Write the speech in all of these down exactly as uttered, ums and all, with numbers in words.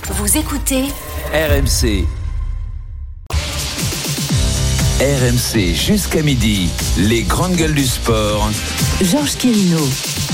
Vous écoutez R M C. R M C jusqu'à midi, les grandes gueules du sport. Georges Quirino.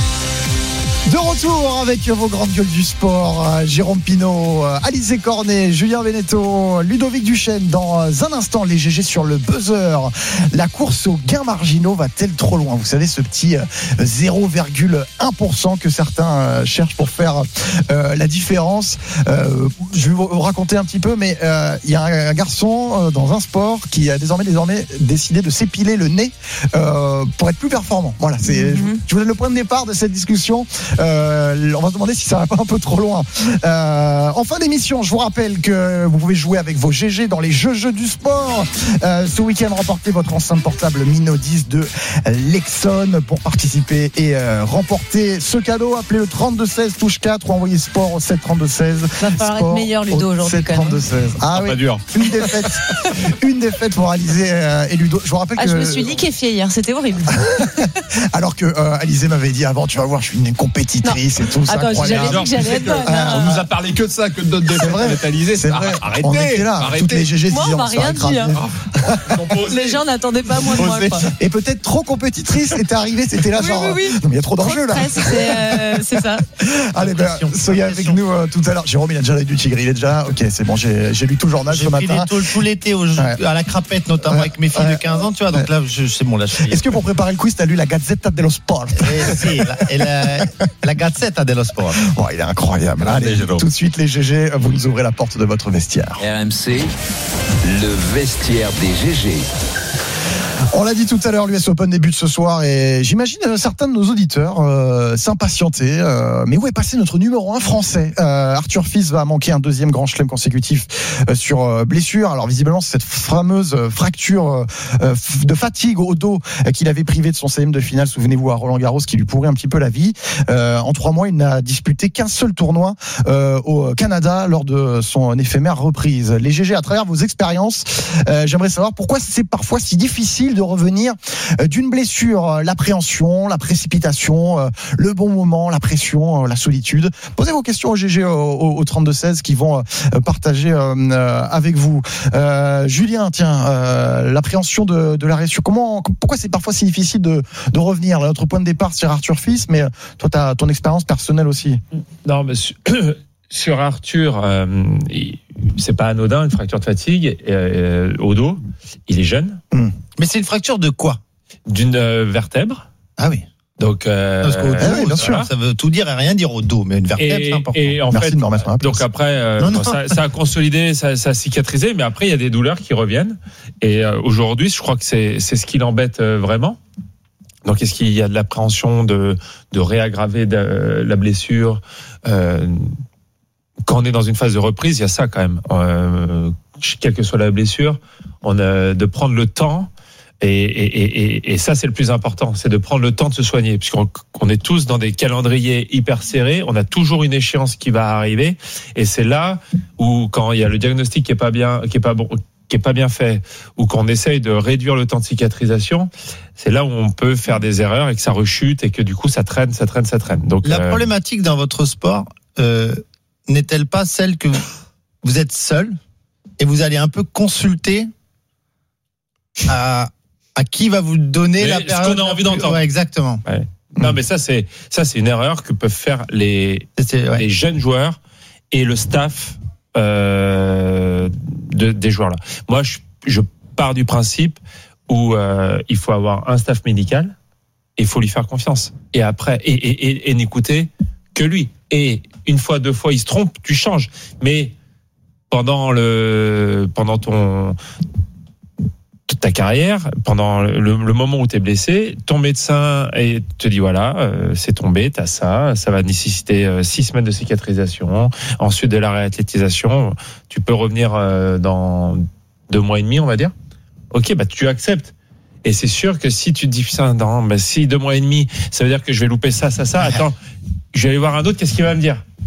De retour avec vos grandes gueules du sport, Jérôme Pinault, Alizé Cornet, Julien Veneto, Ludovic Duchesne. Dans un instant, les G G sur le buzzer. La course aux gains marginaux va-t-elle trop loin ? Vous savez, ce petit zéro virgule un pour cent que certains cherchent pour faire euh, la différence. Euh, je vais vous raconter un petit peu, mais euh, il y a un garçon euh, dans un sport qui a désormais, désormais décidé de s'épiler le nez euh, pour être plus performant. Voilà, c'est, mm-hmm. je vous donne le point de départ de cette discussion. Euh, on va se demander si ça va pas un peu trop loin. Euh, en fin d'émission, je vous rappelle que vous pouvez jouer avec vos G G dans les jeux jeux du sport. Euh, ce week-end, remportez votre enceinte portable Mino dix de Lexon pour participer et euh, remporter ce cadeau. Appelez le trente-deux seize touche quatre ou envoyez sport au sept trente-deux seize. Ça va falloir être meilleur, Ludo, aujourd'hui quand même. Ah, ah oui, pas dur. Une défaite, une défaite pour Alizé euh, et Ludo. Je vous rappelle ah, que je me suis liquéfiée hier, c'était horrible. Alors que euh, Alizé m'avait dit avant, tu vas voir, je suis une compétitrice et tout. Attends, j'allais dire que j'allais être bonne. Ah, on nous a parlé que de ça, que de notre défaite Alizé. C'est vrai. Arrêtez. On était là. Arrêtez. Toutes les G G moi, on m'a rien dit. Hein. Les gens n'attendaient pas moins de moi. Quoi. Et peut-être trop compétitrice était arrivée. C'était là oui, genre. Oui, oui. Non, mais il y a trop d'enjeux là. C'est, euh, c'est ça. Allez, ben, soyez avec nous euh, tout à l'heure. Jérôme, il a déjà l'œil du tigre. Il est déjà là. Ok, c'est bon. J'ai, j'ai lu tout le journal j'ai ce matin. J'ai pris des tôles tout l'été au jeu, ouais. à la crapette, notamment ouais. avec mes filles ouais. de quinze ans, tu vois. Donc ouais. là, je, c'est bon. Là, je suis... Est-ce que pour préparer le quiz, t'as lu la Gazzetta dello Sport ? Et si, la, et la, la Gazzetta dello Sport. Oh, il est incroyable. Allez, tout de suite, les G G, vous nous ouvrez la porte de votre vestiaire. R M C, le vestiaire des G G. On l'a dit tout à l'heure, l'U S Open débute ce soir et j'imagine euh, certains de nos auditeurs euh, s'impatienter. Euh, mais où est passé notre numéro un français ? euh, Arthur Fils va manquer un deuxième grand chelem consécutif euh, sur euh, blessure. Alors visiblement, c'est cette fameuse euh, fracture euh, de fatigue au dos euh, qu'il avait privé de son C M de finale. Souvenez-vous à Roland Garros, qui lui pourrit un petit peu la vie. Euh, en trois mois, il n'a disputé qu'un seul tournoi euh, au Canada lors de son éphémère reprise. Les G G, à travers vos expériences, euh, j'aimerais savoir pourquoi c'est parfois si difficile de revenir d'une blessure, l'appréhension, la précipitation, le bon moment, la pression, la solitude. Posez vos questions au G G au, au trente-deux seize qui vont partager avec vous. Euh, Julien, tiens, euh, l'appréhension de, de la blessure. Comment, pourquoi c'est parfois si difficile de, de revenir ? Là, notre point de départ, c'est Arthur Fils, mais toi, tu as ton expérience personnelle aussi. Non, mais sur, sur Arthur, euh, il, c'est pas anodin, une fracture de fatigue euh, au dos. Il est jeune. Mmh. Mais c'est une fracture de quoi ? D'une euh, vertèbre. Ah oui. Donc, euh, Parce qu'au dos, euh, oui, bien sûr. Voilà, ça veut tout dire et rien dire au dos, mais une vertèbre, et, c'est important. Et en Merci fait, de me remettre à la place. donc après, euh, non, non. Ça, ça a consolidé, ça, ça a cicatrisé, mais après il y a des douleurs qui reviennent. Et euh, aujourd'hui, je crois que c'est, c'est ce qui l'embête euh, vraiment. Donc, est-ce qu'il y a de l'appréhension de, de réaggraver de, euh, la blessure euh, quand on est dans une phase de reprise, il y a ça quand même. Euh, quelle que soit la blessure, on a de prendre le temps. Et, et, et, et ça, c'est le plus important, c'est de prendre le temps de se soigner, puisqu'on on est tous dans des calendriers hyper serrés, on a toujours une échéance qui va arriver, et c'est là où, quand il y a le diagnostic qui est pas bien, qui est pas bon, qui est pas bien fait, ou qu'on essaye de réduire le temps de cicatrisation, c'est là où on peut faire des erreurs et que ça rechute et que du coup ça traîne, ça traîne, ça traîne. Donc la euh... problématique dans votre sport euh, n'est-elle pas celle que vous êtes seul et vous allez un peu consulter à à qui va vous donner mais la période ce qu'on a envie d'entendre. Ouais, exactement. Ouais. Non, mais ça c'est ça c'est une erreur que peuvent faire les c'est, ouais. les jeunes joueurs et le staff euh, de, des joueurs là. Moi, je, je pars du principe où euh, il faut avoir un staff médical et il faut lui faire confiance. Et après, et, et, et, et n'écouter que lui. Et une fois, deux fois, il se trompe, tu changes. Mais pendant le pendant ton ta carrière, pendant le, le moment où tu es blessé, ton médecin te dit voilà, euh, c'est tombé, t'as ça, ça va nécessiter euh, six semaines de cicatrisation, ensuite de la réathlétisation, tu peux revenir euh, dans deux mois et demi, on va dire. Ok, bah tu acceptes. Et c'est sûr que si tu te dis ça, non, bah si deux mois et demi, ça veut dire que je vais louper ça, ça, ça. Attends, je vais aller voir un autre, qu'est-ce qu'il va me dire ?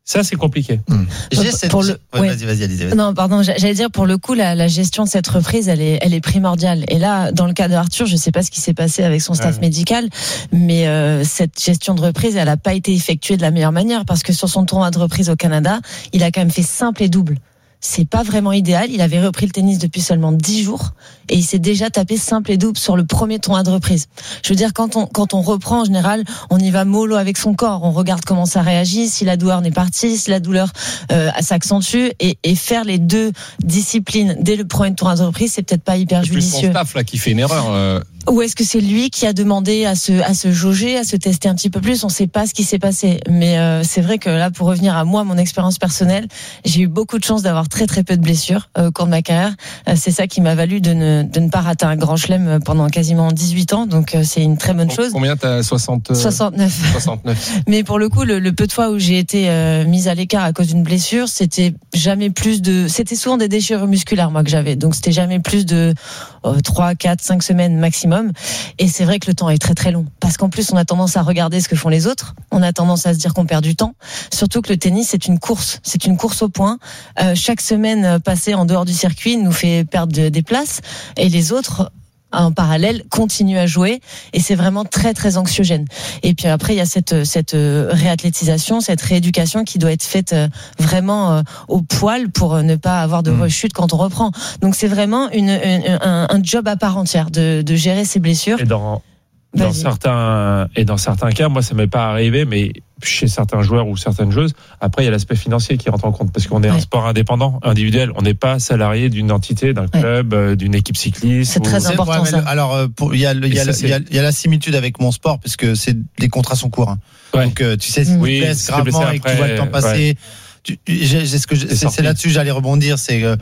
Ça, c'est compliqué. Mmh. J'ai cette... Pour le... ouais, ouais. Vas-y, vas-y, allez, vas-y. Non, pardon, j'allais dire, pour le coup, la, la gestion de cette reprise, elle est, elle est primordiale. Et là, dans le cas d'Arthur, je ne sais pas ce qui s'est passé avec son staff ouais. médical, mais euh, cette gestion de reprise, elle n'a pas été effectuée de la meilleure manière, parce que sur son tournoi de reprise au Canada, il a quand même fait simple et double. C'est pas vraiment idéal. Il avait repris le tennis depuis seulement dix jours et il s'est déjà tapé simple et double sur le premier tournoi de reprise. Je veux dire, quand on, quand on reprend, en général, on y va mollo avec son corps. On regarde comment ça réagit, si la douleur n'est partie, si la douleur euh, s'accentue et, et faire les deux disciplines dès le premier tournoi de reprise, c'est peut-être pas hyper c'est judicieux. C'est plus son staff là qui fait une erreur. Euh... Ou est-ce que c'est lui qui a demandé à se, à se jauger, à se tester un petit peu plus? On ne sait pas ce qui s'est passé. Mais euh, c'est vrai que là, pour revenir à moi, mon expérience personnelle, j'ai eu beaucoup de chance d'avoir très très peu de blessures euh, au cours de ma carrière. Euh, c'est ça qui m'a valu de ne, de ne pas rater un grand chelem pendant quasiment dix-huit ans. Donc euh, c'est une très bonne chose. Combien t'as soixante soixante-neuf soixante-neuf Mais pour le coup, le, le peu de fois où j'ai été euh, mise à l'écart à cause d'une blessure, c'était jamais plus de... C'était souvent des déchirures musculaires, moi, que j'avais. Donc c'était jamais plus de euh, trois, quatre, cinq semaines maximum. Et c'est vrai que le temps est très très long. Parce qu'en plus, on a tendance à regarder ce que font les autres. On a tendance à se dire qu'on perd du temps. Surtout que le tennis, c'est une course. C'est une course au point. Euh, chaque semaine passée en dehors du circuit nous fait perdre de, des places. Et les autres, en parallèle, continuent à jouer. Et c'est vraiment très très anxiogène. Et puis après, il y a cette, cette réathlétisation, cette rééducation qui doit être faite vraiment au poil pour ne pas avoir de rechute quand on reprend. Donc c'est vraiment une, une, un, un job à part entière de, de gérer ces blessures. Et dans, dans certains, et dans certains cas, moi ça m'est pas arrivé, mais chez certains joueurs ou certaines joueuses, après il y a l'aspect financier qui rentre en compte parce qu'on est ouais. un sport indépendant, individuel. On n'est pas salarié d'une entité, d'un club, ouais. d'une équipe cycliste. C'est ou... très important. Ouais, ça. Alors il y a il y a il y a il y a la similitude avec mon sport puisque c'est les contrats sont courts. Hein. Ouais. Donc euh, tu sais si oui, tu te blesses gravement après, et que tu vois le temps passer, ouais. tu, j'ai, j'ai ce que j'ai, c'est, c'est là-dessus que j'allais rebondir. C'est euh,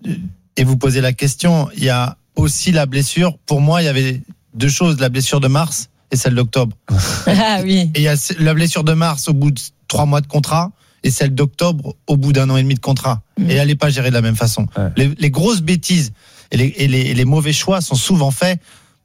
et vous posez la question. Il y a aussi la blessure. Pour moi, il y avait deux choses, la blessure de mars et celle d'octobre. Ah oui. Et il y a la blessure de mars au bout de trois mois de contrat et celle d'octobre au bout d'un an et demi de contrat. Mmh. Et elle n'est pas gérée de la même façon. Ouais. Les, les grosses bêtises et les, et, les, et les mauvais choix sont souvent faits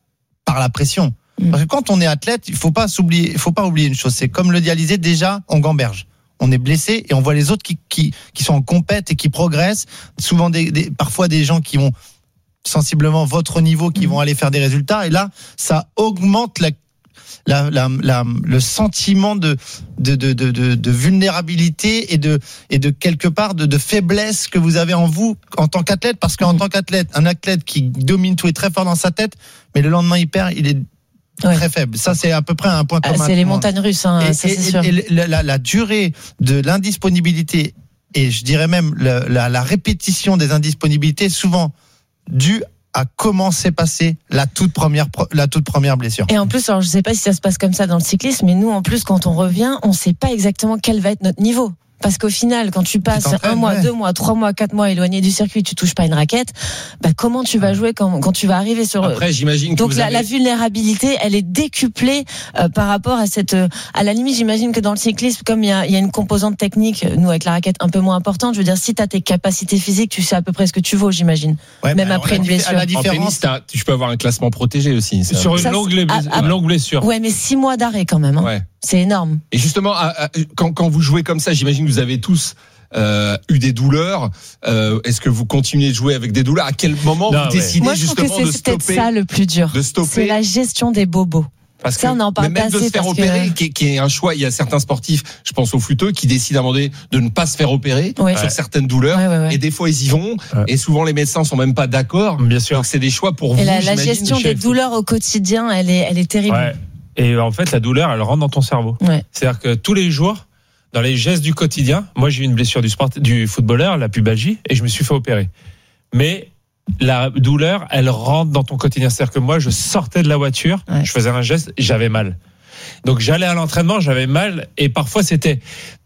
par la pression. Mmh. Parce que quand on est athlète, il faut pas s'oublier, il faut pas oublier une chose. C'est comme le dit Alizé, déjà on gamberge. On est blessé et on voit les autres qui, qui, qui sont en compète et qui progressent. Souvent des, des, parfois des gens qui ont sensiblement votre niveau, qui mmh. vont aller faire des résultats. Et là, ça augmente la La, la, la, le sentiment de, de, de, de, de vulnérabilité et de, et de quelque part de, de faiblesse que vous avez en vous en tant qu'athlète, parce qu'en tant qu'athlète, un athlète qui domine tout est très fort dans sa tête, mais le lendemain il perd, il est ouais. très faible. Ça c'est à peu près un point commun. Ah, c'est les montagnes russes, hein, et, ça et, c'est sûr. Et la, la, la durée de l'indisponibilité et je dirais même la, la, la répétition des indisponibilités, souvent due à comment s'est passée la toute première la toute première blessure. Et en plus, alors je sais pas si ça se passe comme ça dans le cyclisme, mais nous en plus quand on revient, on sait pas exactement quel va être notre niveau. Parce qu'au final, quand tu passes un mois, ouais. deux mois, trois mois, quatre mois éloigné du circuit, tu touches pas une raquette, bah comment tu vas jouer quand, quand tu vas arriver sur. Après, j'imagine que donc vous la, avez... la vulnérabilité, elle est décuplée euh, par rapport à cette. Euh, à la limite, j'imagine que dans le cyclisme, comme il y a, il y a une composante technique, nous avec la raquette un peu moins importante, je veux dire, si t'as tes capacités physiques, tu sais à peu près ce que tu vaux, j'imagine. Ouais, même après une blessure. La différence, en tennis, tu peux avoir un classement protégé aussi. Ça. Sur une ça, longue, ah, ah, longue blessure. Ouais, mais six mois d'arrêt quand même. Hein. Ouais. C'est énorme. Et justement, quand, quand vous jouez comme ça, j'imagine que vous avez tous euh, eu des douleurs. Euh, est-ce que vous continuez de jouer avec des douleurs? À quel moment non, vous ouais. décidez Moi, je justement trouve que de c'est stopper? C'est peut-être ça le plus dur. De stopper. C'est la gestion des bobos. Parce ça, que on en parle même pas de se faire opérer, que... qui, est, qui est un choix. Il y a certains sportifs, je pense aux footeux, qui décident à un moment donné de ne pas se faire opérer ouais. sur ouais. certaines douleurs. Ouais, ouais, ouais. Et des fois, ils y vont. Ouais. Et souvent, les médecins sont même pas d'accord. Bien sûr. Donc, c'est des choix pour et vous. La, la gestion des douleurs au quotidien, elle est, elle est terrible. Ouais. Et en fait, la douleur, elle rentre dans ton cerveau. Ouais. C'est-à-dire que tous les jours, dans les gestes du quotidien, moi, j'ai eu une blessure du sport, du footballeur, la pubalgie, et je me suis fait opérer. Mais la douleur, elle rentre dans ton quotidien. C'est-à-dire que moi, je sortais de la voiture, ouais. je faisais un geste, j'avais mal. Donc, j'allais à l'entraînement, j'avais mal, et parfois, c'était...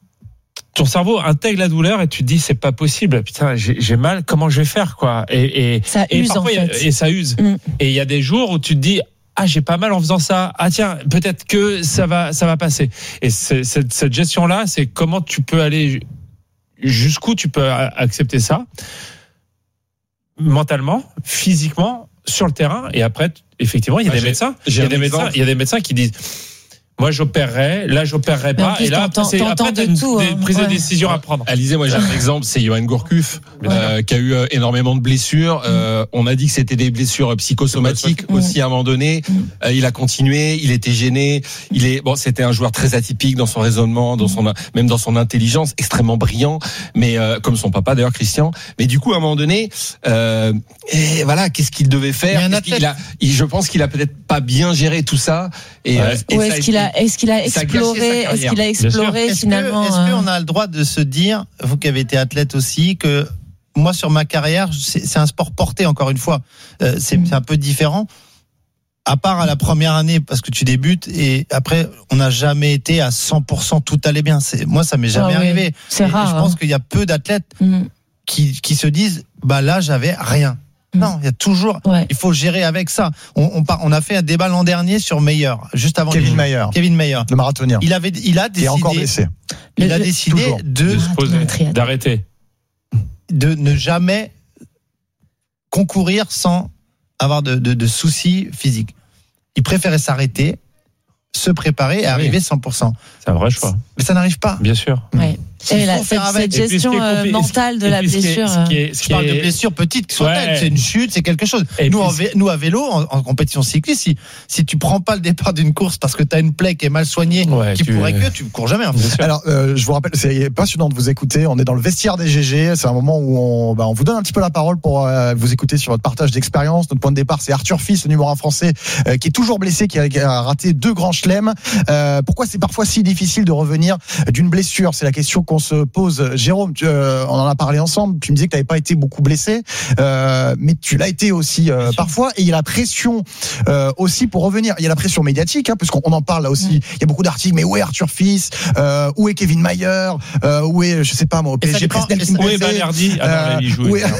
Ton cerveau intègre la douleur et tu te dis c'est pas possible, putain j'ai, j'ai mal, comment je vais faire quoi. Et, et ça et use parfois, en fait. Et ça use. Mm. Et il y a des jours où tu te dis ah j'ai pas mal en faisant ça, ah tiens peut-être que ça va ça va passer. Et c'est, cette, cette gestion là, c'est comment tu peux aller jusqu'où tu peux accepter ça mentalement, physiquement, sur le terrain. Et après effectivement il y a ouais, des médecins, il y a des médecins, il y a des médecins qui disent Moi, j'opérerais. Là, j'opérerais pas. Et là, c'est après de une, tout, des hein. prises ouais. de décision à prendre. Alizé, moi j'ai un exemple, c'est Johan Gourcuff, euh, qui a eu euh, énormément de blessures. Euh, on a dit que c'était des blessures psychosomatiques mmh. aussi à un moment donné. Mmh. Euh, il a continué, il était gêné. Il est bon, c'était un joueur très atypique dans son raisonnement, dans son même dans son intelligence, extrêmement brillant, mais euh, comme son papa d'ailleurs, Christian. Mais du coup, à un moment donné, euh, et voilà, qu'est-ce qu'il devait faire qu'est-ce qu'il a, il, Je pense qu'il a peut-être pas bien géré tout ça. Et, ouais. et Ou est-ce qu'il a, est-ce qu'il a exploré, est-ce qu'il a exploré est-ce finalement que, Est-ce qu'on a le droit de se dire, vous qui avez été athlète aussi, que moi sur ma carrière, c'est, c'est un sport porté encore une fois, euh, c'est, c'est un peu différent. À part à la première année parce que tu débutes et après on n'a jamais été à cent pour cent tout allait bien. C'est, moi ça m'est jamais ah oui. arrivé. C'est et, rare. Et je pense hein. qu'il y a peu d'athlètes mmh. qui qui se disent bah là j'avais rien. Non, il y a toujours. Ouais. Il faut gérer avec ça. On, on, on a fait un débat l'an dernier sur Meyer, juste avant. Kevin Meyer. Kevin Meyer, le marathonien. Il avait, il a décidé. Il est encore blessé. Il le, a décidé toujours. de, de se poser, d'arrêter, de ne jamais concourir sans avoir de, de, de soucis physiques. Il préférait s'arrêter, se préparer et oui. arriver cent pour cent. C'est un vrai choix. Mais ça n'arrive pas. Bien sûr. Ouais. Et là, cette, cette gestion compli- mentale de la blessure. Ce qui est, ce qui est, je parle de blessures petites qui sont ouais. telles. C'est une chute, c'est quelque chose. Et nous, en vé- nous, à vélo, en, en compétition cycliste, si, si tu prends pas le départ d'une course parce que tu as une plaie qui est mal soignée, ouais, qui tu... pourrait que, tu cours jamais. En fait. Alors, euh, je vous rappelle, c'est passionnant de vous écouter. On est dans le vestiaire des G G. C'est un moment où on, bah, on vous donne un petit peu la parole pour euh, vous écouter sur votre partage d'expérience. Notre point de départ, c'est Arthur Fils, le numéro un français, euh, qui est toujours blessé, qui a, qui a raté deux grands chelems. Euh, pourquoi c'est parfois si difficile de revenir d'une blessure? C'est la question qu'on se pose. Jérôme, tu, euh, on en a parlé ensemble. Tu me disais que tu n'avais pas été beaucoup blessé, euh, mais tu l'as été aussi euh, parfois. Et il y a la pression euh, aussi pour revenir. Il y a la pression médiatique, hein, puisqu'on en parle là aussi. Il mmh. y a beaucoup d'articles. Mais où est Arthur Fils euh, Où est Kevin Mayer euh, Où est, je sais pas moi, au P S G Presnel qui Où est Balerdi ah, non, est...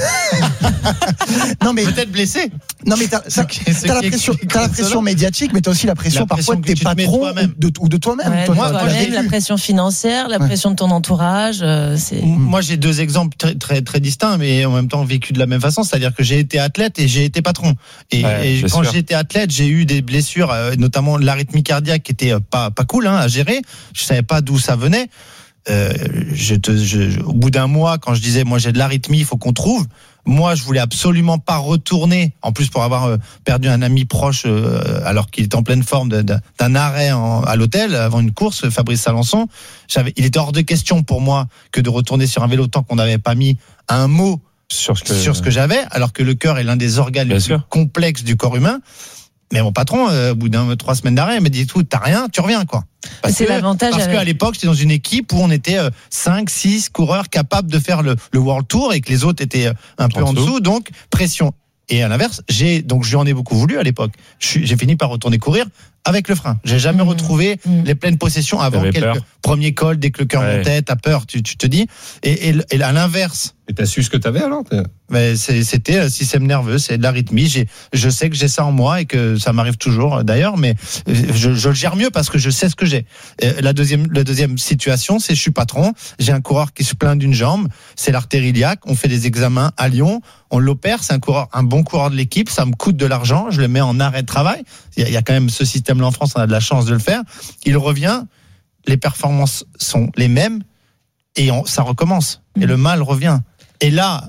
non mais peut-être blessé. Non mais t'as, ça, t'as la pression, t'as la pression médiatique, mais t'as aussi la pression, la pression parfois de tes patrons ou de, ou de toi-même. Ouais, toi, moi, toi-même, la pression financière, la ouais. pression de ton entourage. Euh, c'est... Moi, j'ai deux exemples très, très, très distincts, mais en même temps vécu de la même façon. C'est-à-dire que j'ai été athlète et j'ai été patron. Et, ouais, et quand sûr. j'étais athlète, j'ai eu des blessures, euh, notamment l'arythmie cardiaque, qui était pas pas cool hein, à gérer. Je savais pas d'où ça venait. Euh, je te, je, au bout d'un mois, quand je disais, moi j'ai de l'arythmie, il faut qu'on trouve. Moi, je voulais absolument pas retourner. En plus, pour avoir euh, perdu un ami proche, euh, alors qu'il était en pleine forme de, de, d'un arrêt en, à l'hôtel avant une course, Fabrice Salançon. J'avais, il était hors de question pour moi que de retourner sur un vélo tant qu'on n'avait pas mis un mot sur ce que, sur ce que j'avais, alors que le cœur est l'un des organes les plus complexes du corps humain. Mais mon patron, euh, au bout d'un trois semaines d'arrêt, il m'a dit tout, t'as rien, tu reviens quoi. Parce c'est que, l'avantage. Parce avec... qu'à l'époque, j'étais dans une équipe où on était euh, cinq, six coureurs capables de faire le, le World Tour et que les autres étaient un peu en, en dessous, donc pression. Et à l'inverse, j'ai donc je lui en ai beaucoup voulu à l'époque. Je suis, j'ai fini par retourner courir avec le frein. J'ai jamais mmh. retrouvé mmh. les pleines possessions avant quelques peur. premiers cols, dès que le cœur ouais. montait, t'as peur, tu, tu te dis. Et, et, et à l'inverse. Et t'as su ce que t'avais alors? Mais c'est, c'était un système nerveux, c'est de l'arythmie. J'ai, je sais que j'ai ça en moi et que ça m'arrive toujours d'ailleurs, mais je, je le gère mieux parce que je sais ce que j'ai. Et la deuxième, la deuxième situation, c'est je suis patron, j'ai un coureur qui se plaint d'une jambe, c'est l'artère iliaque. On fait des examens à Lyon, on l'opère, c'est un coureur, un bon coureur de l'équipe, ça me coûte de l'argent, je le mets en arrêt de travail. Il y a, il y a quand même ce système-là en France, on a de la chance de le faire. Il revient, les performances sont les mêmes et on, ça recommence. Et le mal revient. Et là,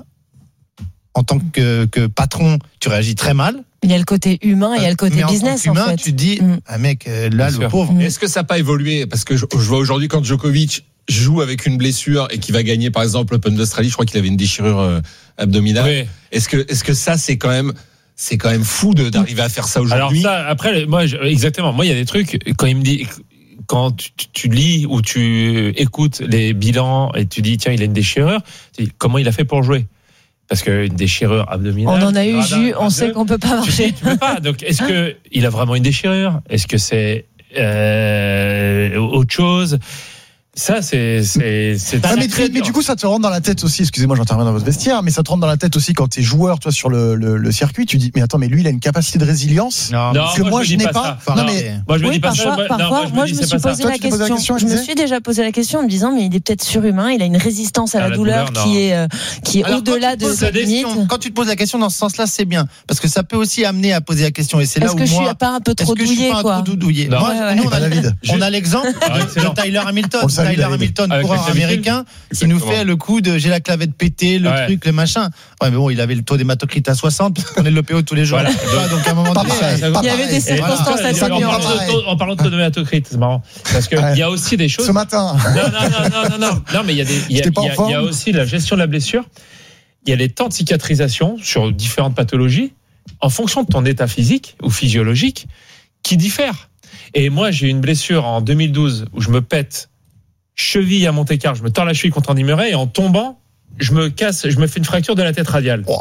en tant que, que patron, tu réagis très mal. Il y a le côté humain et il y a le côté mais business. En tant qu'humain, en fait. tu dis, mm. ah mec, là, Bien le sûr. pauvre. Mm. Est-ce que ça n'a pas évolué? Parce que je, je vois aujourd'hui quand Djokovic joue avec une blessure et qui va gagner, par exemple, l'Open d'Australie, je crois qu'il avait une déchirure euh, abdominale. Oui. Est-ce que, est-ce que ça, c'est quand même, c'est quand même fou de, d'arriver à faire ça aujourd'hui? Alors ça, après, moi, je, exactement. Moi, il y a des trucs, quand il me dit, quand tu, tu lis ou tu écoutes les bilans et tu dis, tiens, il a une déchirure, tu dis, comment il a fait pour jouer? Parce qu'une déchirure abdominale. On en a eu, Jus, on sait qu'on peut pas marcher. Tu, tu peux pas. Donc, est-ce que il a vraiment une déchirure? Est-ce que c'est euh, autre chose? Ça, c'est, c'est, c'est Ah, mais, très mais dur. du coup, ça te rentre dans la tête aussi. Excusez-moi, j'interviens dans votre vestiaire, mais ça te rentre dans la tête aussi quand t'es joueur, toi, sur le, le, le circuit. Tu dis, mais attends, mais lui, il a une capacité de résilience Non, Non, que moi, moi, je je dis n'ai pas pas. ça. Non, Non. mais Moi, je me Oui, dis pas parfois, ça. Moi, parfois, non, moi, dis, je me c'est suis pas posé ça. la Toi, tu te poses la question. question, Je me Alizé suis déjà posé la question en me disant, mais il est peut-être surhumain. Il a une résistance à la, À la douleur, douleur, qui non. est euh, qui est Alors, au-delà quand tu de te poses sa la question- limite. Quand tu te poses la question dans ce sens-là, c'est bien. Parce que ça peut aussi amener à poser la question. Et c'est là Est-ce où que je moi. suis pas un peu Est-ce trop que je suis douillé, pas un quoi? trop douillet Non. Moi, Ouais, ouais. nous, on Pas a, David. on a l'exemple Ah, de, excellent. de Tyler Hamilton. On le salue, Tyler David. Hamilton, Avec coureur le Kevin américain, qui Exactement. nous fait le coup de j'ai la clavette pétée, le Ouais. truc, le machin. Ouais, mais bon, il avait le taux d'hématocrite à soixante, parce qu'on prenait de l'O P O tous les jours. Voilà. Ouais, donc à un moment Pas donné, pareil, euh, pas Il y avait pareil. des Et circonstances voilà. assez en, bien. parlant de, en parlant de taux d'hématocrite, c'est marrant. Parce qu'il Ouais. y a aussi des choses. Ce matin. Non, non, non, non, non, non. Non, mais il y a des, il y a, J'étais pas il y en a- forme. il y a aussi la gestion de la blessure. Il y a les temps de cicatrisation sur différentes pathologies en fonction de ton état physique ou physiologique qui diffèrent. Et moi, j'ai eu une blessure en deux mille douze où je me pète cheville à Monte-Carlo, je me tords la cheville contre Andy Murray et en tombant, je me casse, je me fais une fracture de la tête radiale. Oh.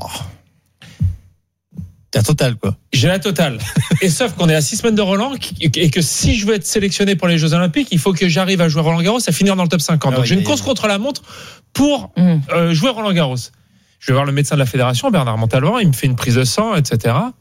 t'es un total, quoi. J'ai la totale. Et sauf qu'on est à six semaines de Roland et que si je veux être sélectionné pour les Jeux Olympiques, il faut que j'arrive à jouer Roland Garros, à finir dans le top cinquante. Ah Donc oui, j'ai une oui, course oui. contre la montre pour Mmh. euh, jouer Roland Garros. Je vais voir le médecin de la fédération, Bernard Montalvan, il me fait une prise de sang, et cetera.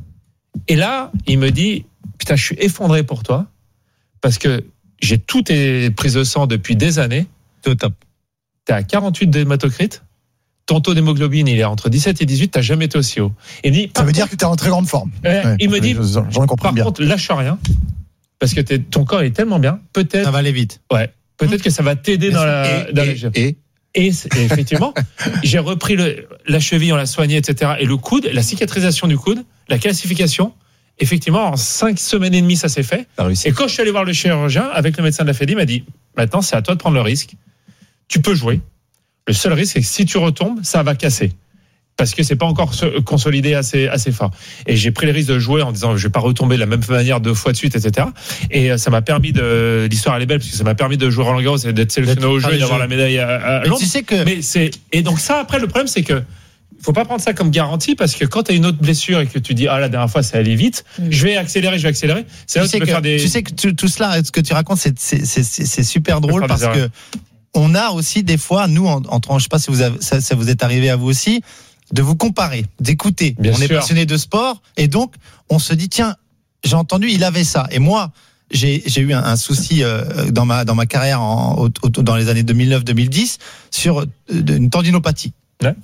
Et là, il me dit, putain, je suis effondré pour toi, parce que j'ai toutes tes prises de sang depuis des années, T'es au top. t'es à quarante-huit d'hématocrite, ton taux d'hémoglobine, il est entre dix-sept et dix-huit, t'as jamais été aussi haut. Et il me dit, Ça veut dire que t'es en très grande forme. Euh, Ouais. il me dit, J'en ai compris par bien. contre, lâche rien, parce que t'es- ton corps est tellement bien, peut-être, Ça va aller vite. ouais, peut-être que ça va t'aider dans la, Et, dans et, la- et, Et, c'est- et effectivement, j'ai repris le, la cheville, on l'a soignée, et cetera. Et le coude, la cicatrisation du coude, la calcification, effectivement, en cinq semaines et demie, ça s'est fait. t'as réussi. Et quand je suis allé voir le chirurgien, avec le médecin de la Fédé, il m'a dit, maintenant, c'est à toi de prendre le risque. Tu peux jouer. Le seul risque, c'est que si tu retombes, ça va casser. Parce que c'est pas encore se- consolidé assez, assez fort. Et j'ai pris le risque de jouer en disant, je vais pas retomber de la même manière deux fois de suite, et cetera. Et euh, ça m'a permis de, l'histoire elle est belle, parce que ça m'a permis de jouer Roland Garros et d'être sélectionné au D'être jeu et les d'avoir Jeux. la médaille à, à Mais Londres. tu sais que. Mais c'est et donc ça après le problème c'est que faut pas prendre ça comme garantie parce que quand tu as une autre blessure et que tu dis ah la dernière fois ça allait vite, Mm. je vais accélérer, je vais accélérer. C'est là Tu où tu sais, peux que, faire des tu sais que tu- tout cela, ce que tu racontes, c'est, c'est, c'est, c'est c'est super drôle faire parce des que erreurs. on a aussi des fois, nous, en, en je sais pas si vous avez, ça, ça vous est arrivé à vous aussi, de vous comparer, d'écouter. Bien on est sûr. passionné de sport et donc on se dit tiens, j'ai entendu, il avait ça. Et moi, j'ai, j'ai eu un, un souci euh, dans ma dans ma carrière en, au, au- dans les années deux mille neuf deux mille dix sur euh, une tendinopathie. Ouais.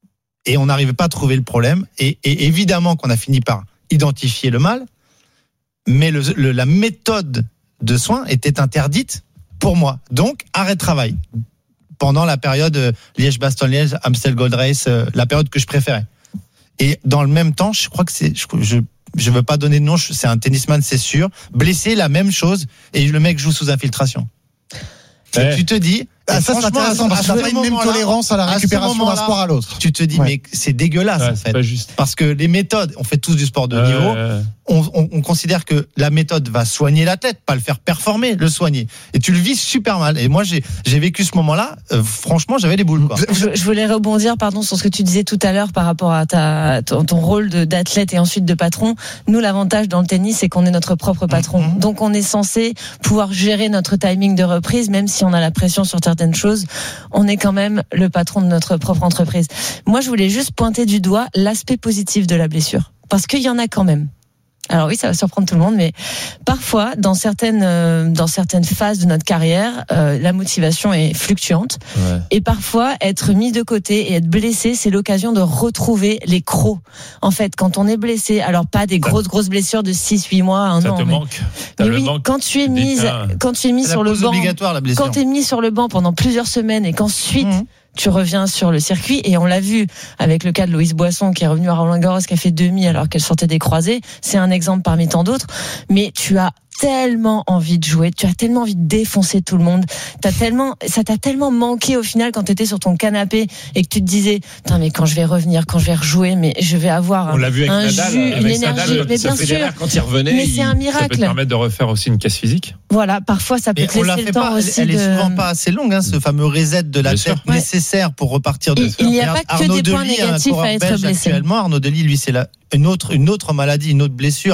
Et on n'arrivait pas à trouver le problème. Et, et évidemment qu'on a fini par identifier le mal, mais le, le- la méthode de soins était interdite pour moi. Donc, arrêt de travail. Pendant la période euh, Liège-Bastogne-Liège, Amstel Gold Race, euh, la période que je préférais. Et dans le même temps, je crois que c'est, je, je, je veux pas donner de nom, je- c'est un tennisman, c'est sûr. Blessé, la même chose, et le mec joue sous infiltration. Ouais. Et tu te dis, Ah, et ça, c'est franchement, intéressant à parce ce que t'as pas une même moment-là, tolérance à la à ce récupération d'un moment-là, sport à l'autre. tu te dis, Ouais. mais c'est dégueulasse, Ouais, en c'est fait. pas juste. Parce que les méthodes, on fait tous du sport de haut niveau, Euh, on, on, on considère que la méthode va soigner l'athlète, pas le faire performer, le soigner. Et tu le vis super mal. Et moi, j'ai, j'ai vécu ce moment-là, euh, franchement, j'avais les boules, quoi. Je, je voulais rebondir, pardon, sur ce que tu disais tout à l'heure par rapport à ta, ton, ton rôle de, d'athlète et ensuite de patron. Nous, l'avantage dans le tennis, c'est qu'on est notre propre patron. Mhm. Donc, on est censé pouvoir gérer notre timing de reprise, même si on a la pression sur certaines choses. On est quand même le patron de notre propre entreprise. Moi, je voulais juste pointer du doigt l'aspect positif de la blessure. Parce qu'il y en a quand même. Alors oui, ça va surprendre tout le monde, mais parfois, dans certaines, euh, dans certaines phases de notre carrière, euh, la motivation est fluctuante. ouais. Et parfois, être mis de côté et être blessé, c'est l'occasion de retrouver les crocs. En fait, quand on est blessé, alors pas des grosses, grosses blessures de six, huit mois, un Ça an. te mais, manque. T'as mais le oui, manque. quand tu es Tu te dis, mise, tiens, quand tu es mis C'est sur la le pause banc, obligatoire, la blessure. quand tu es mis sur le banc pendant plusieurs semaines et qu'ensuite, Mhm. tu reviens sur le circuit, et on l'a vu avec le cas de Loïse Boisson qui est revenue à Roland Garros, qui a fait demi alors qu'elle sortait des croisés. C'est un exemple parmi tant d'autres. Mais tu as tellement envie de jouer, tu as tellement envie de défoncer tout le monde. T'as tellement, ça t'a tellement manqué au final quand t'étais sur ton canapé et que tu te disais, putain, mais quand je vais revenir, quand je vais rejouer, mais je vais avoir On un, l'a vu avec un Nadal, jus, avec une énergie. Nadal, mais ça bien fait sûr, Quand il revenait, mais il- c'est un Ça peut te miracle. permettre de refaire aussi une casse physique. Voilà, parfois ça peut Et te on la laisser fait le temps pas, elle, aussi elle de. est souvent pas assez longue, hein, ce fameux reset de la Bien sûr. tête nécessaire pour repartir de Il- il n'y a Regarde, pas que Arnaud des points Delis, un négatifs coureur à être belge blessé. Actuellement, Arnaud Delis, lui, c'est la, une autre, une autre maladie, une autre blessure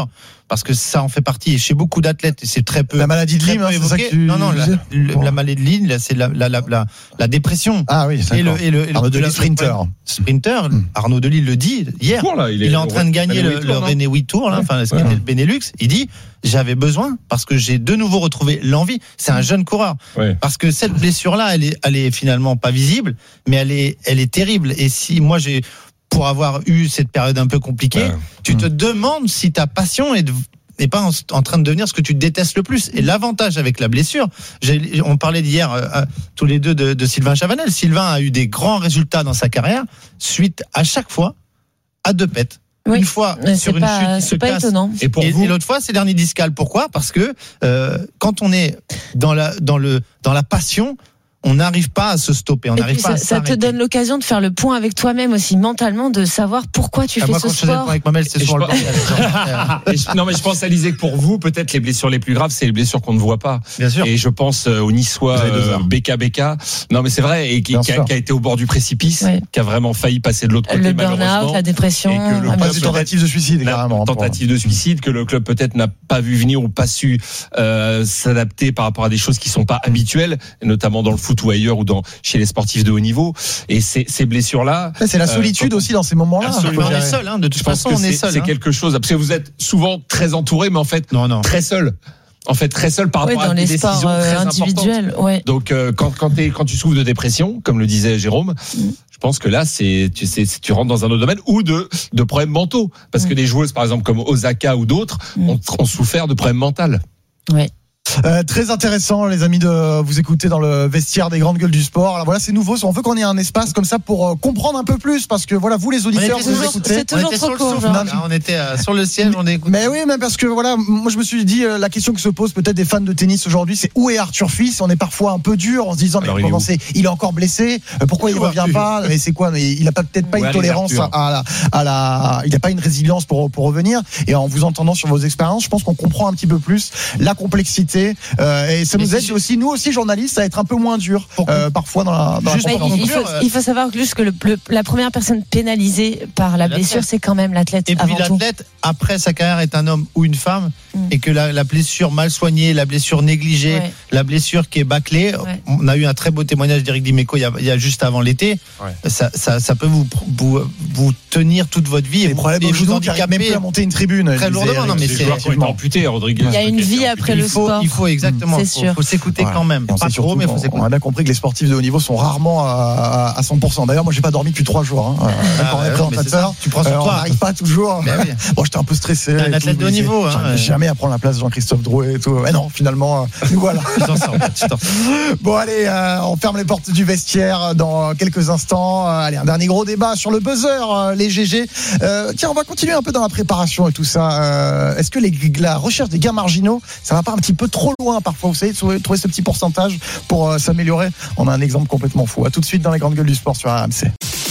parce que ça en fait partie. Et chez beaucoup d'athlètes, et c'est très peu. La maladie de très Lyme, peu hein, c'est ça évoqué. que tu Non, non, la, disais le- Bon. la maladie de Lyme, là, c'est la, la, la, la, la dépression. Ah oui, c'est Et le, et le, et le- Arnaud Delis, le- sprinter. Sprinter, Hmm. Arnaud Delis le dit hier. Tour, là, Il est en train de gagner le, le René huit Tours, là, enfin, ce qui Ouais. était le Benelux. Il dit, j'avais besoin parce que j'ai de nouveau retrouvé l'envie. C'est un jeune coureur. Ouais. Parce que cette blessure-là, elle est, elle est finalement pas visible, mais elle est, elle est terrible. Et si moi j'ai, pour avoir eu cette période un peu compliquée, Ouais. tu te demandes si ta passion est de- n'est pas en, en train de devenir ce que tu détestes le plus. Et l'avantage avec la blessure, j'ai, on parlait d'hier euh, euh, tous les deux de, de Sylvain Chavanel. Sylvain a eu des grands résultats dans sa carrière suite à chaque fois à deux pètes. Oui. Une fois Mais sur c'est une pas, chute, il se c'est pas casse. étonnant. Et pour Et, vous, et l'autre fois, c'est l'hernie discale. Pourquoi ? Parce que euh, quand on est dans la dans le dans la passion, on n'arrive pas à se stopper. On Et n'arrive puis pas ça, à ça te s'arrêter. donne l'occasion de faire le point avec toi-même aussi mentalement, de savoir pourquoi tu Ah, fais moi, ce quand je faisais le sport. point avec ma mère, c'est Et souvent je le bordel. Et je- non, mais je pense, Alizé, que pour vous, peut-être les blessures les plus graves, c'est les blessures qu'on ne voit pas. Bien sûr. Et je pense euh, au Niçois Vous avez deux euh, heures. B K B K. Non, mais c'est vrai, et qui, Bien qui a, sûr. qui a été au bord du précipice, Ouais. qui a vraiment failli passer de l'autre côté, Le burn-out, malheureusement. la dépression. Et que le Ah, On bien passe club du sûr. tentative de suicide, La carrément. tentative de suicide que le club peut-être n'a pas vu venir ou pas su euh, s'adapter par rapport à des choses qui sont pas habituelles, notamment dans le foot ou ailleurs ou dans chez les sportifs de haut niveau. Et ces, ces blessures-là, C'est la Euh, solitude quand- aussi dans ces moments-là. Absolument. Mais on est Faut seul, hein. De toute je pense façon, que on est c'est seul. c'est hein. quelque chose. Parce que vous êtes souvent très entouré, mais en fait Non, non. très seul. En fait, très seul par Ouais, rapport dans à des les décisions sports euh, très importantes. individuels. Ouais. Donc, euh, quand, quand, t'es- quand tu souffres de dépression, comme le disait Jérôme, Mm. je pense que là, c'est, tu, c'est, tu rentres dans un autre domaine ou de, de problèmes mentaux. Parce que Mm. des joueuses, par exemple, comme Osaka ou d'autres, Mm. ont, ont souffert de problèmes mentaux. Ouais. Euh, très intéressant, les amis, de vous écouter dans le vestiaire des grandes gueules du sport. Alors voilà, c'est nouveau. On veut qu'on ait un espace comme ça pour euh, comprendre un peu plus, parce que voilà, vous les auditeurs, On était vous nous toujours- écoutez. c'est toujours on était trop sur le court, souffle, genre. hein. On était euh, sur le ciel, on écoute. Mais oui, mais parce que voilà, moi je me suis dit, euh, la question que se pose peut-être des fans de tennis aujourd'hui, c'est où est Arthur Fils ? On est parfois un peu dur en se disant, mais Alors, il est comment où c'est ? Il est encore blessé. Euh, Pourquoi il Où revient Arthur pas ? Mais c'est quoi ? Mais il a pas peut-être pas Où une est tolérance Arthur à la, à la, il a pas une résilience pour pour revenir. Et en vous entendant sur vos expériences, je pense qu'on comprend un petit peu plus la complexité. Euh, et ça Mais nous si aide je- aussi, nous aussi journalistes, à être un peu moins dur euh, parfois dans la, dans la Juste Bah, pour compréhension. il, faut, conclure, euh, il faut savoir juste que le, le- la première personne pénalisée par la L'athlète. blessure, c'est quand même l'athlète Et puis avant tout. l'athlète, après sa carrière, est un homme ou une femme, Mm. et que la, la blessure mal soignée, la blessure négligée, Ouais. la blessure qui est bâclée, Ouais. on a eu un très beau témoignage d'Éric Dimeco il y a, il y a juste avant l'été. Ouais. Ça, ça, ça peut vous, vous, vous tenir toute votre vie et Des vous, problèmes et au vous genou qui arrivent même plus handicaper. à monter une tribune. Très disait lourdement, Eric. non, mais Des c'est- joueurs qui ont été amputés, Rodriguez. Il y a une vie après Il le faut, sport. il faut exactement. C'est faut, sûr. faut s'écouter Ouais. quand même. Et on Pas sait trop, surtout mais faut qu'on- s'écouter. on a bien compris que les sportifs de haut niveau sont rarement à, à cent pour cent. D'ailleurs, moi, j'ai pas dormi depuis trois jours. Hein. Ah, Quand on est ouais, mais c'est présentateur, ça. Tu prends sur euh, on toi. n'arrive pas toujours. Ben oui. Bon, j'étais un peu stressé. T'es un et athlète tout, de haut mais niveau, hein, j'arrivais ouais. jamais à prendre la place de Jean-Christophe Drouet et tout. Ouais, non, finalement, euh, nous voilà. Tu t'en sors, tu t'en sors. Bon, allez, euh, on ferme les portes du vestiaire dans quelques instants. Euh, allez, un dernier gros débat sur le buzzer, euh, les G G. Euh, tiens, on va continuer un peu dans la préparation et tout ça. Euh, est-ce que les, la recherche des gains marginaux, ça va pas un petit peu trop loin parfois, vous savez, trouver, trouver ce petit pourcentage pour euh, s'améliorer? On a un exemple complètement fou. À tout de suite dans les grandes gueules du sport sur R M C.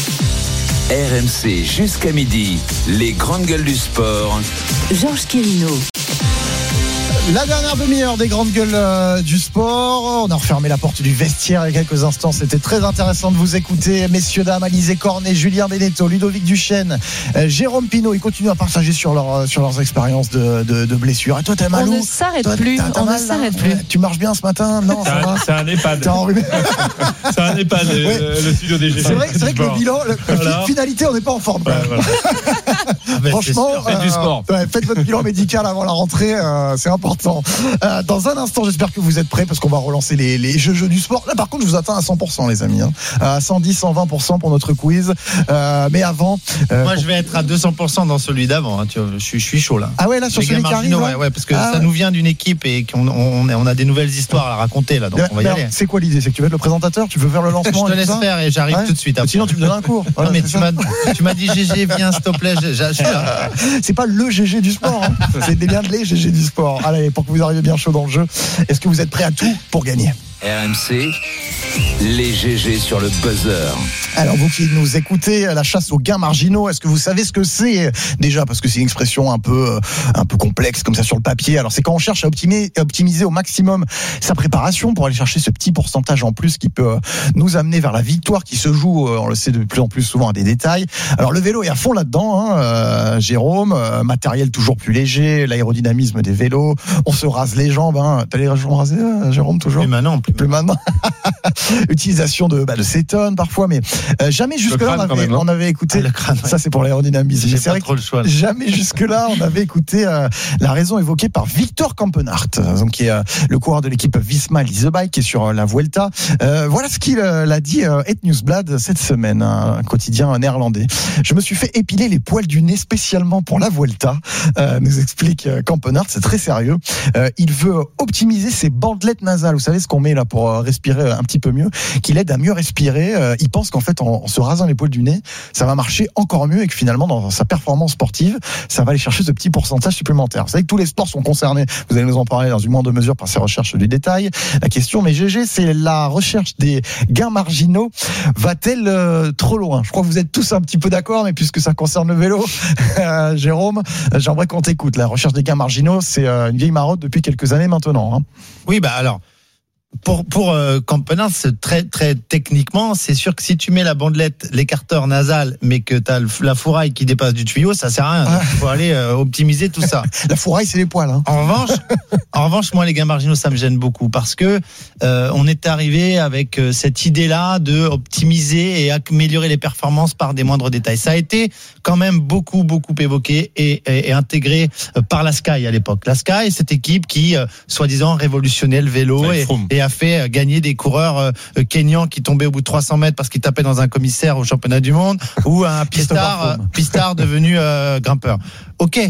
R M C jusqu'à midi, les grandes gueules du sport. Georges Quirino. La dernière demi-heure des grandes gueules euh, du sport. On a refermé la porte du vestiaire il y a quelques instants. C'était très intéressant de vous écouter. Messieurs, dames, Alizé Cornet, Julien Beneteau, Ludovic Duchesne, euh, Jérôme Pinault. Ils continuent à partager sur, leur, sur leurs expériences de, de, de blessures. Et toi, t'as mal On où ne s'arrête Toi, plus. t'as- t'as On ne mal, là s'arrête plus. Ouais. Tu marches bien ce matin? Non, C'est ça va. un, c'est un EHPAD. T'es enrhumé. C'est un EHPAD, Ouais. le, le studio des G G. C'est vrai, c'est vrai que le bilan, le, Voilà. finalité, on n'est pas en forme. quand Ouais, même. voilà. Franchement, Faites du sport. ouais, faites votre bilan médical avant la rentrée, euh, c'est important. Euh, dans un instant, j'espère que vous êtes prêts parce qu'on va relancer les, les jeux, jeux du sport. Là, par contre, je vous attends à cent pour cent, les amis. Hein. À cent dix, cent vingt pour cent pour notre quiz. Euh, mais avant. euh, Moi, pour- je vais être à deux cents pour cent dans celui d'avant. Hein, tu vois, je, suis, je suis chaud là. Ah ouais, là, sur Les celui gains qui arrive. marginaux, là ouais, ouais, parce que Ah ça ouais. nous vient d'une équipe et qu'on on, on a des nouvelles histoires à raconter là, donc on va y Mais aller. alors, c'est quoi l'idée? C'est que tu veux être le présentateur? Tu veux faire le Je lancement te et tout laisse ça faire et j'arrive Ouais. tout de suite. après. Sinon, tu me donnes un cours. Voilà, non, mais c'est tu ça. m'as, tu m'as dit G G, viens, s'il te plaît. je- je- je suis là. C'est pas le G G du sport, hein. C'est bien les G G du sport. Allez, pour que vous arriviez bien chaud dans le jeu, est-ce que vous êtes prêts à tout pour gagner? R M C, Les G G sur le buzzer. Alors vous qui nous écoutez, la chasse aux gains marginaux, est-ce que vous savez ce que c'est déjà? Parce que c'est une expression un peu, un peu complexe comme ça sur le papier. Alors c'est quand on cherche à optimiser, optimiser au maximum sa préparation pour aller chercher ce petit pourcentage en plus qui peut nous amener vers la victoire qui se joue, on le sait de plus en plus souvent à des détails. Alors le vélo est à fond là-dedans, hein, euh, Jérôme, euh, matériel toujours plus léger, l'aérodynamisme des vélos, on se rase les jambes. Hein. T'as les jambes rasées, euh, Jérôme, toujours? Plus maintenant, plus, plus maintenant. Utilisation de, bah, de cétone parfois, mais euh, jamais jusque-là on, avait, on avait écouté. Ah, le crâne, ouais. Ça c'est pour l'aérodynamisme. J'ai mais c'est pas vrai trop le choix. Là. Jamais jusque-là on avait écouté euh, la raison évoquée par Victor Kampenaert, donc qui est euh, le coureur de l'équipe Visma Leasebike qui est sur euh, la Vuelta. Euh, voilà ce qu'il euh, a dit euh, Het Nieuwsblad cette semaine, hein, un quotidien néerlandais. Je me suis fait épiler les poils du nez spécialement pour la Vuelta, euh, nous explique euh, Kampenaert. C'est très sérieux. Euh, il veut optimiser ses bandelettes nasales. Vous savez ce qu'on met là pour euh, respirer un petit peu mieux, qu'il aide à mieux respirer. Euh, il pense qu'en fait, en, en se rasant les poils du nez, ça va marcher encore mieux et que finalement, dans sa performance sportive, ça va aller chercher ce petit pourcentage supplémentaire. Vous savez que tous les sports sont concernés. Vous allez nous en parler dans une moindre mesure par ces recherches du détail. La question, mais G G, c'est la recherche des gains marginaux va-t-elle euh, trop loin? Je crois que vous êtes tous un petit peu d'accord, mais puisque ça concerne le vélo, euh, Jérôme, j'aimerais qu'on t'écoute. La recherche des gains marginaux, c'est euh, une vieille marotte depuis quelques années maintenant. Hein. Oui, bah alors. Pour pour euh, Kampenaert, c'est très très techniquement, c'est sûr que si tu mets la bandelette, l'écarteur nasal, mais que t'as la fourraille qui dépasse du tuyau, ça sert à rien. Il faut aller euh, optimiser tout ça. La fourraille, c'est les poils. Hein. En revanche, en revanche, moi les gains marginaux, ça me gêne beaucoup parce que euh, on est arrivé avec euh, cette idée-là de optimiser et améliorer les performances par des moindres détails. Ça a été quand même beaucoup beaucoup évoqué et, et, et intégré euh, par la Sky à l'époque. La Sky, cette équipe qui euh, soi-disant révolutionnait le vélo et, et a fait gagner des coureurs euh, kenyans qui tombaient au bout de trois cents mètres parce qu'ils tapaient dans un commissaire au championnat du monde ou un pistard, euh, pistard devenu euh, grimpeur. Ok.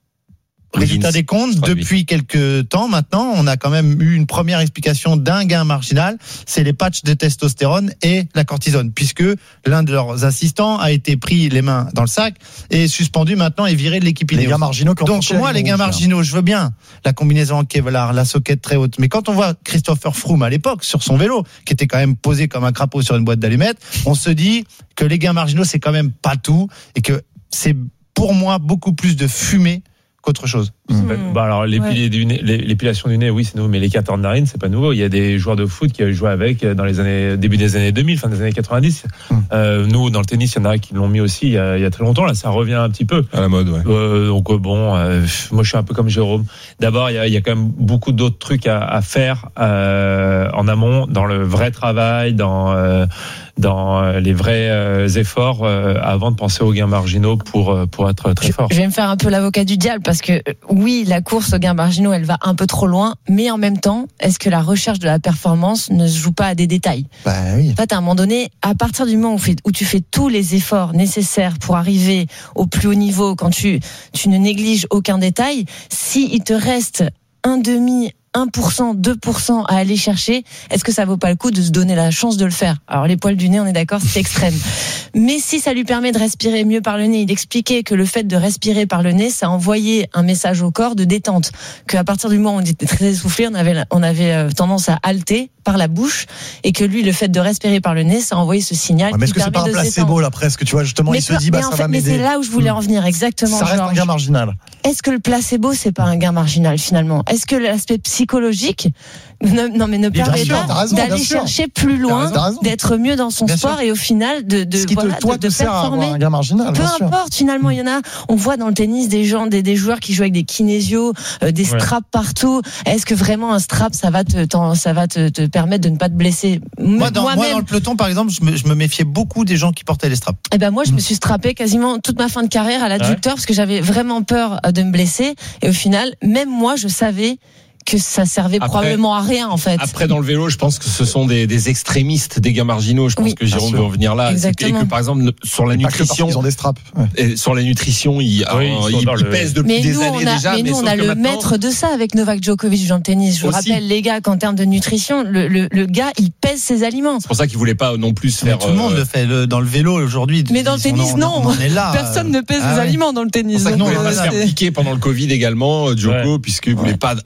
Résultat des comptes, depuis quelques temps maintenant, on a quand même eu une première explication d'un gain marginal, c'est les patchs de testostérone et la cortisone, puisque l'un de leurs assistants a été pris les mains dans le sac et suspendu maintenant et viré de l'équipe Ineos. Les gains marginaux. Donc moi, les gains marginaux, je veux bien la combinaison en Kevlar, la soquette très haute, mais quand on voit Christopher Froome à l'époque sur son vélo, qui était quand même posé comme un crapaud sur une boîte d'allumettes, on se dit que les gains marginaux, c'est quand même pas tout et que c'est pour moi beaucoup plus de fumée qu'autre chose. Mmh. Bah alors l'épilation ouais. du nez, l'épilation du nez, oui c'est nouveau, mais les catheters de narine c'est pas nouveau. Il y a des joueurs de foot qui avaient joué avec dans les années début des années deux mille, fin des années quatre-vingt-dix. Mmh. Euh, nous dans le tennis, il y en a qui l'ont mis aussi il y, a, il y a très longtemps. Là ça revient un petit peu à la mode. Ouais. Euh, donc bon, euh, moi je suis un peu comme Jérôme. D'abord il y a, il y a quand même beaucoup d'autres trucs à, à faire euh, en amont, dans le vrai travail, dans euh, dans les vrais euh, efforts euh, avant de penser aux gains marginaux pour pour être très je, fort. Je vais me faire un peu l'avocat du diable parce que oui, la course aux gains marginaux, elle va un peu trop loin, mais en même temps, est-ce que la recherche de la performance ne se joue pas à des détails? Bah oui. En fait, à un moment donné, à partir du moment où, fait, où tu fais tous les efforts nécessaires pour arriver au plus haut niveau, quand tu tu ne négliges aucun détail, si il te reste un demi un pour cent, deux pour cent à aller chercher, est-ce que ça vaut pas le coup de se donner la chance de le faire? Alors les poils du nez, on est d'accord, c'est extrême. Mais si ça lui permet de respirer mieux par le nez, il expliquait que le fait de respirer par le nez, ça envoyait un message au corps de détente, qu'à partir du moment où on était très essoufflé, on avait on avait tendance à halter par la bouche, et que lui, le fait de respirer par le nez, ça envoyait ce signal. Ouais, mais est-ce que c'est pas un placebo là presque? Tu vois justement, mais il se dit bah ça fait, va m'aider. Mais c'est là où je voulais en venir exactement. Ça reste Georges. un gain marginal. Est-ce que le placebo c'est pas un gain marginal finalement? Est-ce que l'aspect psychologique ne, non mais ne permet pas d'aller chercher plus loin, d'être mieux dans son bien sport sûr. Et au final de, de ce qui voilà, te, toi, de, de te sert performer. À avoir un gain marginal, peu importe, finalement, il y en a. On voit dans le tennis des gens, des, des joueurs qui jouent avec des kinésios, euh, des straps ouais. partout. Est-ce que vraiment un strap ça va te, ça va te, te permettre de ne pas te blesser? Moi, dans, moi, moi dans le peloton, par exemple, je me, je me méfiais beaucoup des gens qui portaient les straps. Eh ben moi, je mmh. me suis strappé quasiment toute ma fin de carrière à l'adducteur ouais. parce que j'avais vraiment peur de me blesser. Et au final, même moi, je savais que ça servait après, probablement à rien en fait. Après dans le vélo, je pense que ce sont des, des extrémistes, des gains marginaux. Je pense oui, que Jérôme veut en venir là. Exactement. Et que par exemple sur la et nutrition, ils ont des straps. Ouais. Et sur la nutrition, ils, oui, euh, ils, ils, ils pèsent depuis mais des nous, années a, déjà. Mais, mais nous, on a le maintenant... maître de ça avec Novak Djokovic dans le tennis. Je vous aussi. rappelle les gars qu'en termes de nutrition, le, le, le gars il pèse ses aliments. C'est pour ça qu'il voulait pas non plus faire. Mais tout le monde euh... le fait le, dans le vélo aujourd'hui. Mais dans le tennis, on, non. On en est là. Personne ne pèse ah, ses oui. aliments dans le tennis. C'est pour ça qu'il voulait pas se faire piquer pendant le Covid également, Djoko, ouais. puisqu'il voulait ouais. pas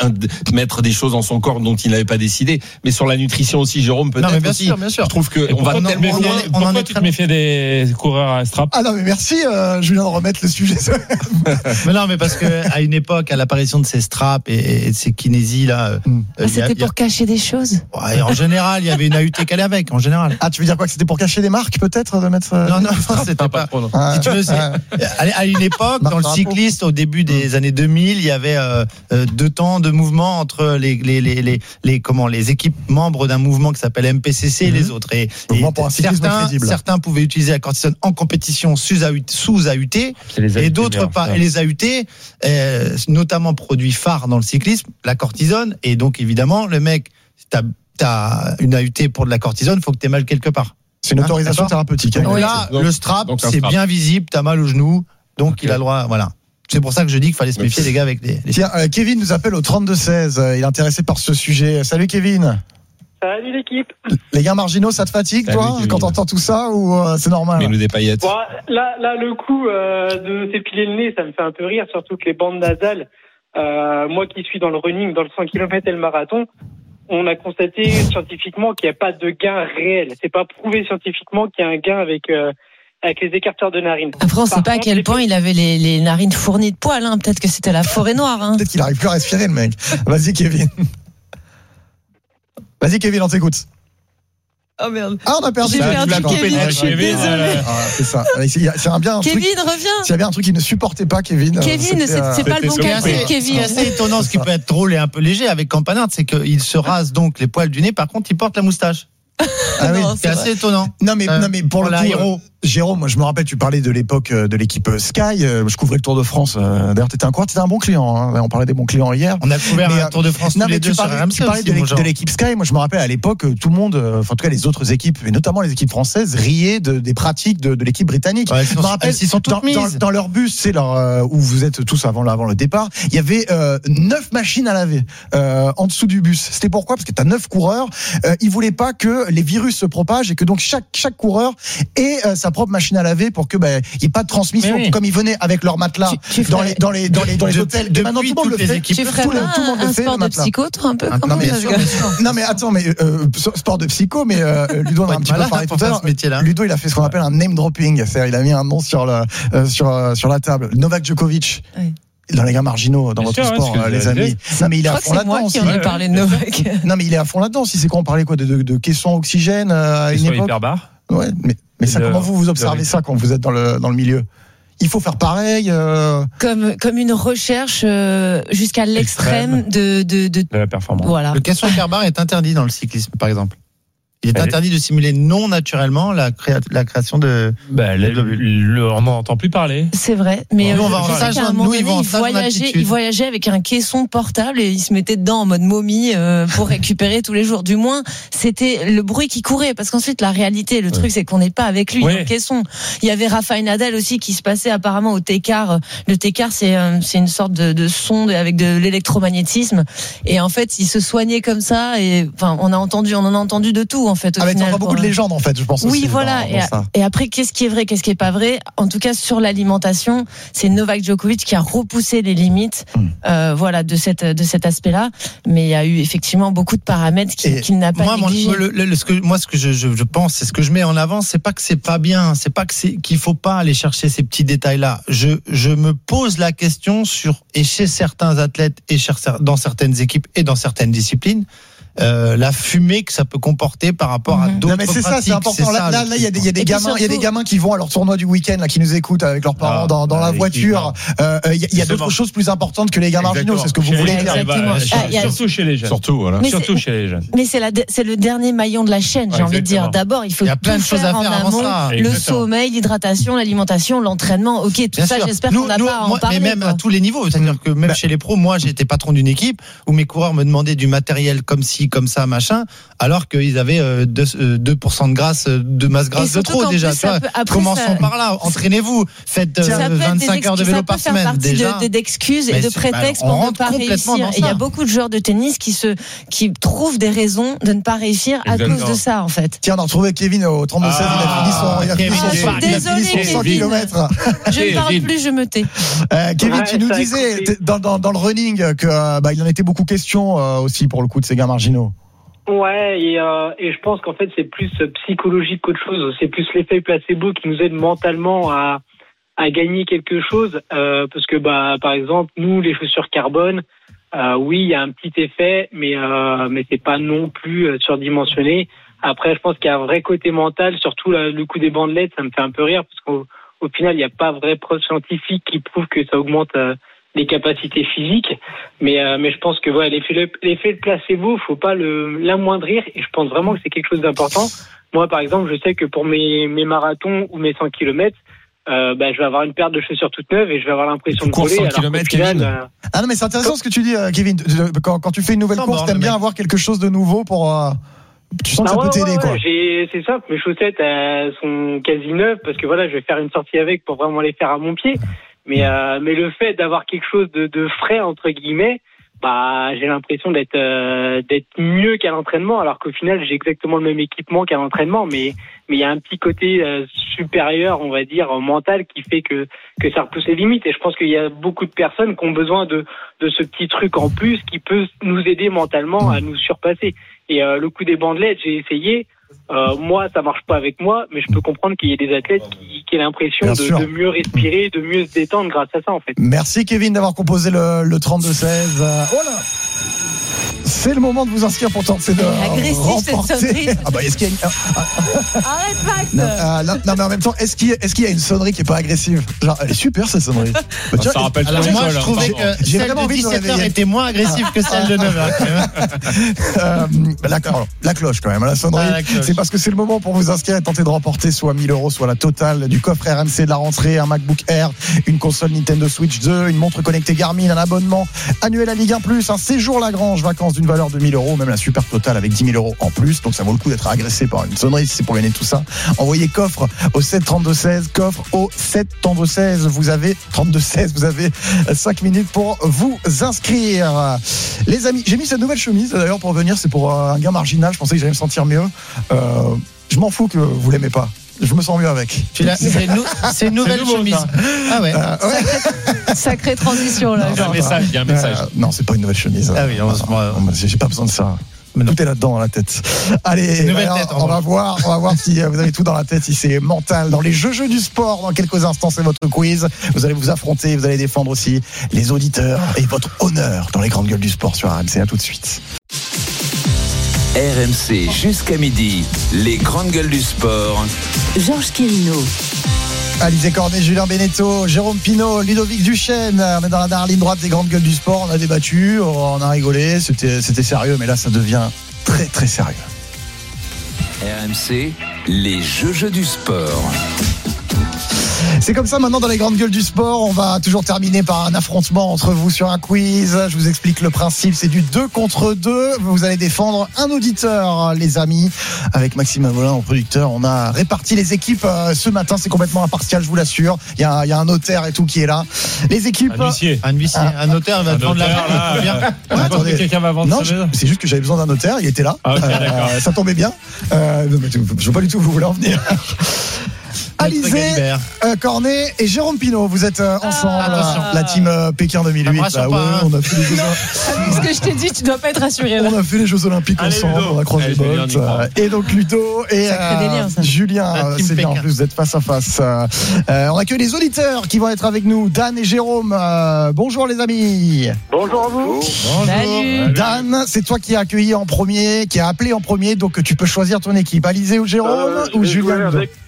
mettre des choses dans son corps dont il n'avait pas décidé. Mais sur la nutrition aussi, Jérôme, peut-être Non, mais bien aussi. sûr, bien sûr. Je trouve que on va Pourquoi tu te tellement méfies- loin. on en pourquoi est tu très- te méfies des coureurs à strap? Ah non, mais merci, euh, Julien, de remettre le sujet. Mais non, mais parce que à une époque, à l'apparition de ces straps et, et de ces kinésies là, euh, Mm. euh, il y a- C'était il y a- pour cacher des choses. ouais, en général, il y avait une A U T qu'elle avec, en général. Ah, tu veux dire quoi, que c'était pour cacher des marques, peut-être, de mettre. euh, Non, non, c'était pas. trop, non. Ah, Si tu veux, c'est- ah, à à une époque, Marc dans le Drapeau. cycliste, au début des années deux mille, il y avait euh, euh, deux temps de mouvement entre les les les les, les comment les équipes membres d'un mouvement qui s'appelle M P C C et les autres. Et, Mouvement et pour un cyclisme certains crédible. certains pouvaient utiliser la cortisone en compétition sous A U T, sous A U T C'est les A U T et d'autres meilleurs, pas. ça. Et les A U T, euh, notamment produit phare dans le cyclisme, la cortisone. Et donc évidemment, le mec, si t'as t'as une A U T pour de la cortisone, faut que t'aies mal quelque part. C'est une Hein, autorisation d'accord. thérapeutique. hein. Donc Oui. là, Donc- le strap, donc un c'est strap. bien visible, t'as mal au genou, donc Ok. il a le droit. Voilà. C'est pour ça que je dis qu'il fallait se Mais méfier c'est- des gars avec des. des- Tiens, euh, Kevin nous appelle au trente-deux seize. Euh, il est intéressé par ce sujet. Salut, Kevin. Salut l'équipe. Les gars marginaux, ça te fatigue, Salut, toi, Kevin. quand t'entends tout ça, ou euh, c'est normal? Mais nous des paillettes. Bon, là, là, le coup euh, de s'épiler le nez, ça me fait un peu rire, surtout que les bandes nasales, euh, moi qui suis dans le running, dans le cent kilomètres et le marathon, on a constaté scientifiquement qu'il n'y a pas de gain réel. C'est pas prouvé scientifiquement qu'il y a un gain avec euh, avec les écarteurs de narines. Après, on ne sait Par pas à contre, quel les- point il avait les, les narines fournies de poils. Hein. Peut-être que c'était la forêt noire. Hein. Peut-être qu'il arrive plus à respirer, le mec. Vas-y, Kevin. Vas-y, Kevin, on t'écoute. Oh merde. Ah, on a perdu. J'ai Ah, perdu d'accord. Kevin, Ah, je suis Kevin, désolée. ouais, ouais, c'est ça. C'est c'est un bien un truc. Kevin, reviens. S'il y a bien un truc qu'il ne supportait pas, Kevin. euh, Kevin, c'était, c'est euh, c'est pas le bon c'était cas, son c'est frère. Ce qui Kevin. est assez étonnant, ce qui peut être drôle et un peu léger avec Campanard, c'est qu'il se rase donc les poils du nez, par contre, il porte la moustache. Ah oui. Non, C'est assez étonnant. Non mais Euh, non mais pour le voilà, coup, héros. euh, Jérôme, moi je me rappelle, tu parlais de l'époque euh, de l'équipe euh, Sky. euh, Je couvrais le Tour de France. euh, D'ailleurs, t'étais un quoi T'étais un bon client. Hein. On parlait des bons clients hier. On a couvert Mais, un euh, Tour de France Non tous mais les tu deux sur parlais, R M tu C parlais aussi, de mon l'équipe- genre. de l'équipe Sky. Moi je me rappelle à l'époque, euh, tout le monde, euh, enfin, en tout cas les autres équipes, et notamment les équipes françaises, riaient de, des pratiques de, de l'équipe britannique. Ouais, elles Je sont- me rappelle, elles s'y sont toutes dans, dans, mises. dans leur bus, c'est leur euh, où vous êtes tous avant, avant le départ. Il y avait euh, neuf machines à laver euh, en dessous du bus. C'était pourquoi Parce que t'as neuf coureurs. Euh, ils voulaient pas que les virus se propagent et que donc chaque chaque coureur ait euh, sa propre machine à laver pour que bah, il y ait pas de transmission. Mais oui. Comme ils venaient avec leur matelas Tu- tu dans ferais- les dans les dans les dans les Depuis- hôtels. Et depuis maintenant tout le monde le toutes les fait. équipes Tu ferais Tout le- pas tout le monde le un fait, sport le de matelas. psycho, toi, un peu Ah, quand non, même, mais parce bien que- sûr, bien sûr. Non mais attends, mais euh, sport de psycho, mais euh, Ludo on a un Faut être petit peu malade parlé pour tout à faire l'heure. ce métier-là. Ludo il a fait ce qu'on appelle un name dropping, c'est-à-dire il a mis un nom sur le euh, sur euh, sur la table. Novak Djokovic. Oui. Dans les gars marginaux, dans Bien votre sûr, ouais, sport, ce que euh, les je amis. disais. Non mais il est Je à crois que fond c'est là-dedans moi qui aussi. en ai Ouais, parlé de ouais, Novak. Non mais il est à fond là-dedans. Si c'est quoi on parlait quoi de, de, de caissons oxygène euh, à Ils une sont époque. hyper barres. Ouais, mais mais ça Le- comment vous vous le observez rythme. ça quand vous êtes dans le dans le milieu? Il faut faire pareil. Euh... Comme, comme une recherche euh, jusqu'à l'extrême de, de, de. De la performance. Voilà. Le caisson hyperbar est interdit dans le cyclisme, par exemple. Il est Elle est- interdit de simuler non naturellement la, créa- la création de. Bah, le- le- on n'en entend plus parler. C'est vrai, mais Nous, euh, on va en je sais stage, qu'à un nous, moment ils donné, vont en il stage en voyageait, altitude. il voyageait avec un caisson portable et il se mettait dedans en mode momie euh, pour récupérer tous les jours. Du moins, c'était le bruit qui courait, parce qu'ensuite la réalité, le truc, c'est qu'on n'est pas avec lui Ouais. dans le caisson. Il y avait Rafael Nadal aussi qui se passait apparemment au Técart. Le Técart, c'est euh, c'est une sorte de, de sonde avec de l'électromagnétisme, et en fait, il se soignait comme ça. Et enfin, on a entendu, on en a entendu de tout en fait. Au Avec final, encore beaucoup pour- de légendes en fait, je pense. Oui, aussi, voilà. dans- Et, dans ça. et après, qu'est-ce qui est vrai, qu'est-ce qui est pas vrai? En tout cas, sur l'alimentation, c'est Novak Djokovic qui a repoussé les limites, Hmm. euh, voilà, de cette de cet aspect-là. Mais il y a eu effectivement beaucoup de paramètres qui- Et qu'il n'a pas Moi, mon- négligés. le- le- le- ce que, moi, ce que je, je, je pense, c'est ce que je mets en avant, c'est pas que c'est pas bien, c'est pas que c'est qu'il faut pas aller chercher ces petits détails-là. Je, je me pose la question sur et chez certains athlètes et chez, dans certaines équipes et dans certaines disciplines. Euh, la fumée que ça peut comporter par rapport à Mhm. d'autres Non mais c'est ça, pratiques. c'est important. Là, ça, là, le là, il y a des, il y a des Et puis gamins, il y a des surtout- gamins qui vont à leur tournoi du week-end, là, qui nous écoutent avec leurs parents Ah, dans, dans la avec voiture. Euh, Il y a, il y a Justement. d'autres choses plus importantes que les gars marginaux. C'est ce que vous Chez voulez les- dire. Exactement. bah, Ah, il y a- Surtout chez les jeunes. Surtout, voilà. Mais Surtout c'est- chez les jeunes. Mais c'est la, c'est le dernier maillon de la chaîne, j'ai Ouais, envie de dire. exactement. D'abord, il faut Il y a plein tout de choses faire à faire en avant amont. ça. Le Exactement. sommeil, l'hydratation, l'alimentation, l'entraînement. Ok, tout Bien ça, sûr. j'espère Nous- qu'on n'a nous, pas à en moi, parler. Mais même quoi. à tous les niveaux. C'est-à-dire que même Bah- chez les pros, moi, j'étais patron d'une équipe où mes coureurs me demandaient du matériel comme si abrutis comme ça, machin, alors qu'ils avaient euh, deux pour cent de grâce, de masse grasse de trop déjà. Plus, tu vois, peut, commençons ça... par là. Entraînez-vous. Faites euh, vingt-cinq heures de vélo par semaine. Ça peut faire déjà. partie d'excuses et de prétextes pour ne pas réussir. Et il y a beaucoup de joueurs de tennis qui se, qui trouvent des raisons de ne pas réussir à Exactement. cause de ça, en fait. Tiens, on a retrouvé Kevin au trente-deux seize. Ah, il a fini son, il a fini son, désolé, cent kilomètres. Je ne parle plus, je me tais. Euh, Kevin, ouais, tu nous disais dans, dans, dans le running que euh, bah, il en était beaucoup question euh, aussi pour le coup de ces gars marginaux. Ouais, et, euh, et je pense qu'en fait c'est plus psychologique qu'autre chose. C'est plus l'effet placebo qui nous aide mentalement à à gagner quelque chose, euh, parce que bah par exemple nous les chaussures carbone, euh, oui il y a un petit effet, mais euh, mais c'est pas non plus euh, surdimensionné. Après je pense qu'il y a un vrai côté mental, surtout là, le coup des bandelettes, ça me fait un peu rire parce qu'au au final il n'y a pas vraie preuve scientifique qui prouve que ça augmente euh, les capacités physiques, mais euh, mais je pense que voilà l'effet l'effet de placebo, faut pas le l'amoindrir, et je pense vraiment que c'est quelque chose d'important. Moi par exemple je sais que pour mes mes marathons ou mes cent kilomètres, Euh, bah, je vais avoir une paire de chaussures toute neuve et je vais avoir l'impression de voler. cent kilomètres, Kevin. Euh... Ah non, mais c'est intéressant ce que tu dis, euh, Kevin. Quand, quand tu fais une nouvelle non, course, bon, t'aimes bien avoir quelque chose de nouveau pour. Euh, tu sens que ah, ça ouais, peut t'aider, ouais, quoi. J'ai, c'est simple, mes chaussettes elles sont quasi neuves parce que voilà, je vais faire une sortie avec pour vraiment les faire à mon pied. Mais euh, mais le fait d'avoir quelque chose de, de frais entre guillemets, bah j'ai l'impression d'être euh, d'être mieux qu'à l'entraînement, alors qu'au final j'ai exactement le même équipement qu'à l'entraînement, mais mais il y a un petit côté euh, supérieur, on va dire mental, qui fait que que ça repousse les limites. Et je pense qu'il y a beaucoup de personnes qui ont besoin de de ce petit truc en plus qui peut nous aider mentalement à nous surpasser. Et euh, le coup des bandelettes, j'ai essayé. Euh, moi, ça marche pas avec moi, mais je peux comprendre qu'il y ait des athlètes qui, qui aient l'impression de, de mieux respirer, de mieux se détendre grâce à ça, en fait. Merci Kevin d'avoir composé le, le trente-deux seize. Euh, voilà. C'est le moment de vous inscrire pour tenter de remporter. Ah bah est-ce qu'il y a une... Arrête Max. Non, euh, non, non mais en même temps, est-ce qu'il y a, est-ce qu'il y a une sonnerie qui est pas agressive? Genre, elle est super cette sonnerie. Bah, tu ça vois, rappelle alors moi je trouvais que j'ai celle vraiment de dix-sept heures était moins agressive que celle de neuf heures. euh, la, la cloche quand même, la sonnerie. Ah, la c'est parce que c'est le moment pour vous inscrire et tenter de remporter soit mille euros, soit la totale du coffre R M C de la rentrée, un MacBook Air, une console Nintendo Switch deux, une montre connectée Garmin, un abonnement annuel à Ligue un plus, un séjour Lagrange, vacances d'une valeur de mille euros, même la super totale avec dix mille euros en plus. Donc ça vaut le coup d'être agressé par une sonnerie si c'est pour gagner tout ça. Envoyez coffre au sept trente-deux seize, coffre au sept trente-deux seize. Vous avez trente-deux seize, vous avez cinq minutes pour vous inscrire. Les amis, j'ai mis cette nouvelle chemise d'ailleurs pour venir, c'est pour un gain marginal. Je pensais que j'allais me sentir mieux. Euh, je m'en fous que vous l'aimez pas. Je me sens mieux avec. Tu l'as, c'est, nou, c'est une nouvelle c'est chemise. Ça. Ah ouais. Euh, ouais. Sacrée, sacrée transition là. Il y a un message. Il y a un message. Euh, non, c'est pas une nouvelle chemise. Ah oui, on, on, on, j'ai pas besoin de ça. Mais tout est là-dedans dans la tête. Allez, alors, tête, on va voir, on va voir si vous avez tout dans la tête, si c'est mental. Dans les jeux jeux du sport, dans quelques instants, c'est votre quiz. Vous allez vous affronter, vous allez défendre aussi les auditeurs et votre honneur dans les grandes gueules du sport sur R M C. À tout de suite. R M C jusqu'à midi, les grandes gueules du sport. Georges Quirino. Alizé Cornet, Julien Beneteau, Jérôme Pinault, Ludovic Duchesne. On est dans la dernière ligne droite des grandes gueules du sport. On a débattu, on a rigolé, c'était, c'était sérieux, mais là ça devient très très sérieux. R M C, les jeux jeux du sport. C'est comme ça maintenant dans les grandes gueules du sport. On va toujours terminer par un affrontement entre vous sur un quiz. Je vous explique le principe, c'est du deux contre deux. Vous allez défendre un auditeur, les amis. Avec Maxime Avolin en producteur, on a réparti les équipes ce matin. C'est complètement impartial, je vous l'assure. Il y a, il y a un notaire et tout qui est là. Les équipes... Un huissier. Un huissier. Un, un notaire, il va prendre la main. Ouais, attendez. Quelqu'un va vendre non, sa maison. c'est juste que j'avais besoin d'un notaire. Il était là. Ah, okay, euh, ça tombait bien. Euh, je ne veux pas du tout où vous voulez en venir. Alizé, euh, Cornet et Jérôme Pinault, vous êtes euh, ensemble, ah, la team euh, Pékin deux mille huit. Là, ouais, hein. On a fait les Jeux Ce que je t'ai dit, tu dois pas être rassuré. Là. On a fait les Jeux Olympiques Allez, ensemble, Ludo. On a croisé les bottes. Euh, et donc Ludo et euh, délire, Julien, c'est bien en plus, vous êtes face à face. Euh, on accueille les auditeurs qui vont être avec nous, Dan et Jérôme. Euh, bonjour les amis. Bonjour à vous. Bonjour. Salut. Dan, c'est toi qui as accueilli en premier, qui a appelé en premier, donc tu peux choisir ton équipe. Alizé ou Jérôme euh, ou Julien.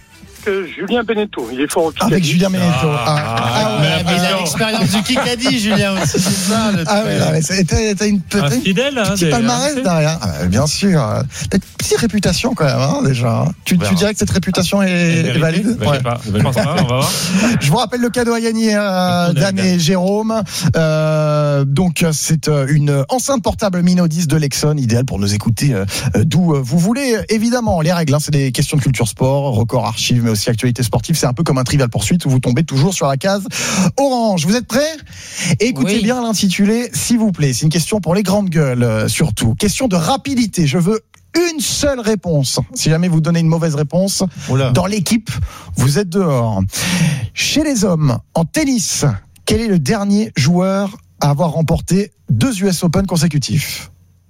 euh, Julien Beneteau. Il est fort au Kikadi. Avec Julien Beneteau. Ah, Ah, ah, ouais. Ouais, mais il a l'expérience du Kikadi, Julien aussi, c'est ça. Le Ah ouais, là, mais c'est- t'as, t'as une, t'as Un une fidèle, hein, petite des- palmarès hein, derrière. Ah, bien sûr. T'as une petite réputation quand même, hein, déjà. Tu, On verra. tu dirais que cette réputation est, est valide? Bah, je sais pas. Je pense pas, on va voir. Je vous rappelle le cadeau à gagner, euh, Dan et Jérôme. Euh, donc, c'est euh, une enceinte portable Mino dix de Lexon, idéale pour nous écouter euh, d'où euh, vous voulez. Évidemment, les règles, hein, c'est des questions de culture sport, record archive, mais aussi actualité sportive. C'est un peu comme un trivial poursuite où vous tombez toujours sur la case orange. Vous êtes prêts? Écoutez Oui. bien l'intitulé, s'il vous plaît. C'est une question pour les grandes gueules, euh, surtout. Question de rapidité. Je veux une seule réponse. Si jamais vous donnez une mauvaise réponse, Oula. dans l'équipe, vous êtes dehors. Chez les hommes, en tennis, quel est le dernier joueur à avoir remporté deux U S Open consécutifs?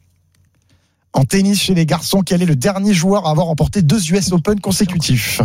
En tennis, chez les garçons, quel est le dernier joueur à avoir remporté deux U S Open consécutifs?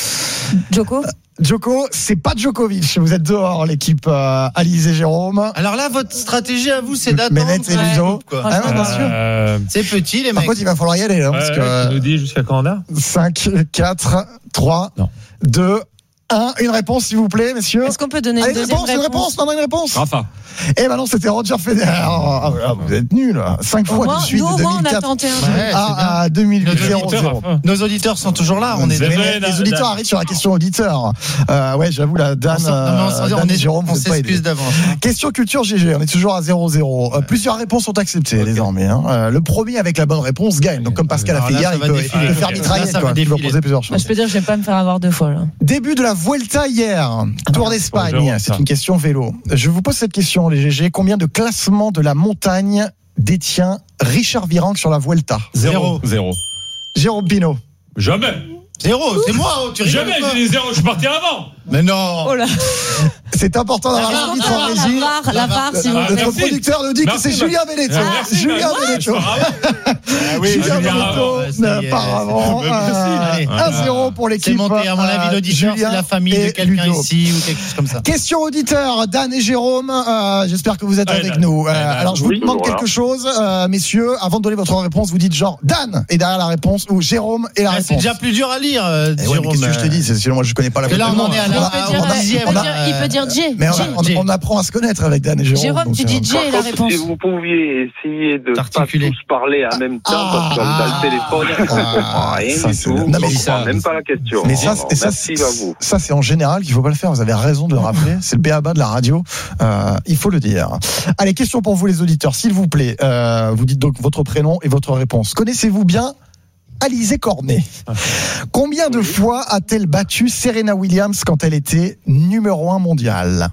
Joko. Djoko, c'est pas Djokovic. Vous êtes dehors, l'équipe euh, Alizé et Jérôme. Alors là, votre stratégie à vous, c'est d'attendre. Mehmet et Ouais. Ludo. Quoi. Ah ouais, bien sûr. Euh, C'est petit, les Par mecs. contre, il va falloir y aller, hein, parce ouais, que tu nous dis jusqu'à quand on a cinq, quatre, trois, Non. deux, un. Une réponse, s'il vous plaît, messieurs. Est-ce qu'on peut donner une Allez, deuxième réponse, une réponse, non, non, une réponse. Rafa. Eh ben non, c'était Roger Federer. Ah, ah, vous êtes nuls. Cinq Au fois moins, de suite, nous, de au moins, on a deux mille quatre tenté un truc. Ouais, c'est bien. à, à deux mille huit. Nos zéro auditeurs, zéro. Nos auditeurs sont toujours là. On est. C'est Mais vrai, les, Dan, les auditeurs Dan. arrivent sur la question auditeur. Euh, ouais, j'avoue, la Dan, On s'en- non, mais on s'en- euh, on Dan et est- Jérôme, on vous êtes pas aidés. s'excuse d'avance. Question culture G G, on est toujours à zéro zéro. Euh, plusieurs réponses sont acceptées Ok. désormais. Hein. Euh, le premier avec la bonne réponse gagne. Donc comme Pascal a Alors fait là, hier, ça il va peut, défiler. il peut faire Ok. mitrailler. Là, ça quoi. va Il peut défiler. poser plusieurs Moi, choses. je peux dire, je vais pas me faire avoir deux fois, là. Début de la Vuelta hier, Tour d'Espagne. Jérôme, C'est ça. une question vélo. Je vous pose cette question, les G G. Combien de classements de la montagne détient Richard Virenque sur la Vuelta? Zéro. Zéro. Jérôme Pinault. Jamais. Zéro, c'est moi. oh, Tu rigoles Jamais, ou quoi? j'ai dit zéro. Je suis parti avant. Mais non. Oh là. C'est important d'avoir La l'arbitre VAR, en La régie. VAR, la VAR, s'il vous Ah, plaît. Notre merci. producteur nous dit que Merci, c'est ma- Julien Beneteau. Ah, merci, Julien ma- Beneteau. Ah oui, Julien Julien, Beneteau, ouais, ça y est, apparemment. c'est- Allez. un zéro pour C'est l'équipe. monté, à mon avis, euh, l'auditeur, Julien c'est la famille et de quelqu'un Ludo. ici ou quelque chose comme ça. Question auditeur, Dan et Jérôme, euh, j'espère que vous êtes Ouais, avec Dan. nous. Euh, Ouais, Dan. alors je vous Oui, demande voilà. quelque chose, euh, messieurs, avant de donner votre réponse, vous dites genre Dan est derrière la réponse ou Jérôme est la Ah, réponse. c'est déjà plus dur à lire, euh, Eh ouais, mais Jérôme. qu'est-ce que je te dis, c'est sinon moi je connais pas la Que là, on Vuelta. en est à On la- a- Il peut Ah, dire, on a- il dixième, peut on a- dire- il peut dire J. mais on, J. a- on- on apprend à se connaître avec Dan et Jérôme. Jérôme, donc, tu euh, dis J Par et la contre, réponse. si vous pouviez essayer de pas D'articuler. tous parler en même temps, parce qu'on a Ah. le téléphone, on comprend Ah, rien ça, du c'est- tout, non, on mais comprend ça- même pas la question. Mais ça, Alors, et ça, merci c'est- à vous. ça, c'est en général qu'il faut pas le faire. Vous avez raison de le rappeler. C'est le b a ba de la radio. Euh, il faut le dire. Allez, question pour vous les auditeurs, s'il vous plaît. Euh, vous dites donc votre prénom et votre réponse. Connaissez-vous bien Alizé Cornet? Combien de fois a-t-elle battu Serena Williams quand elle était numéro un mondial?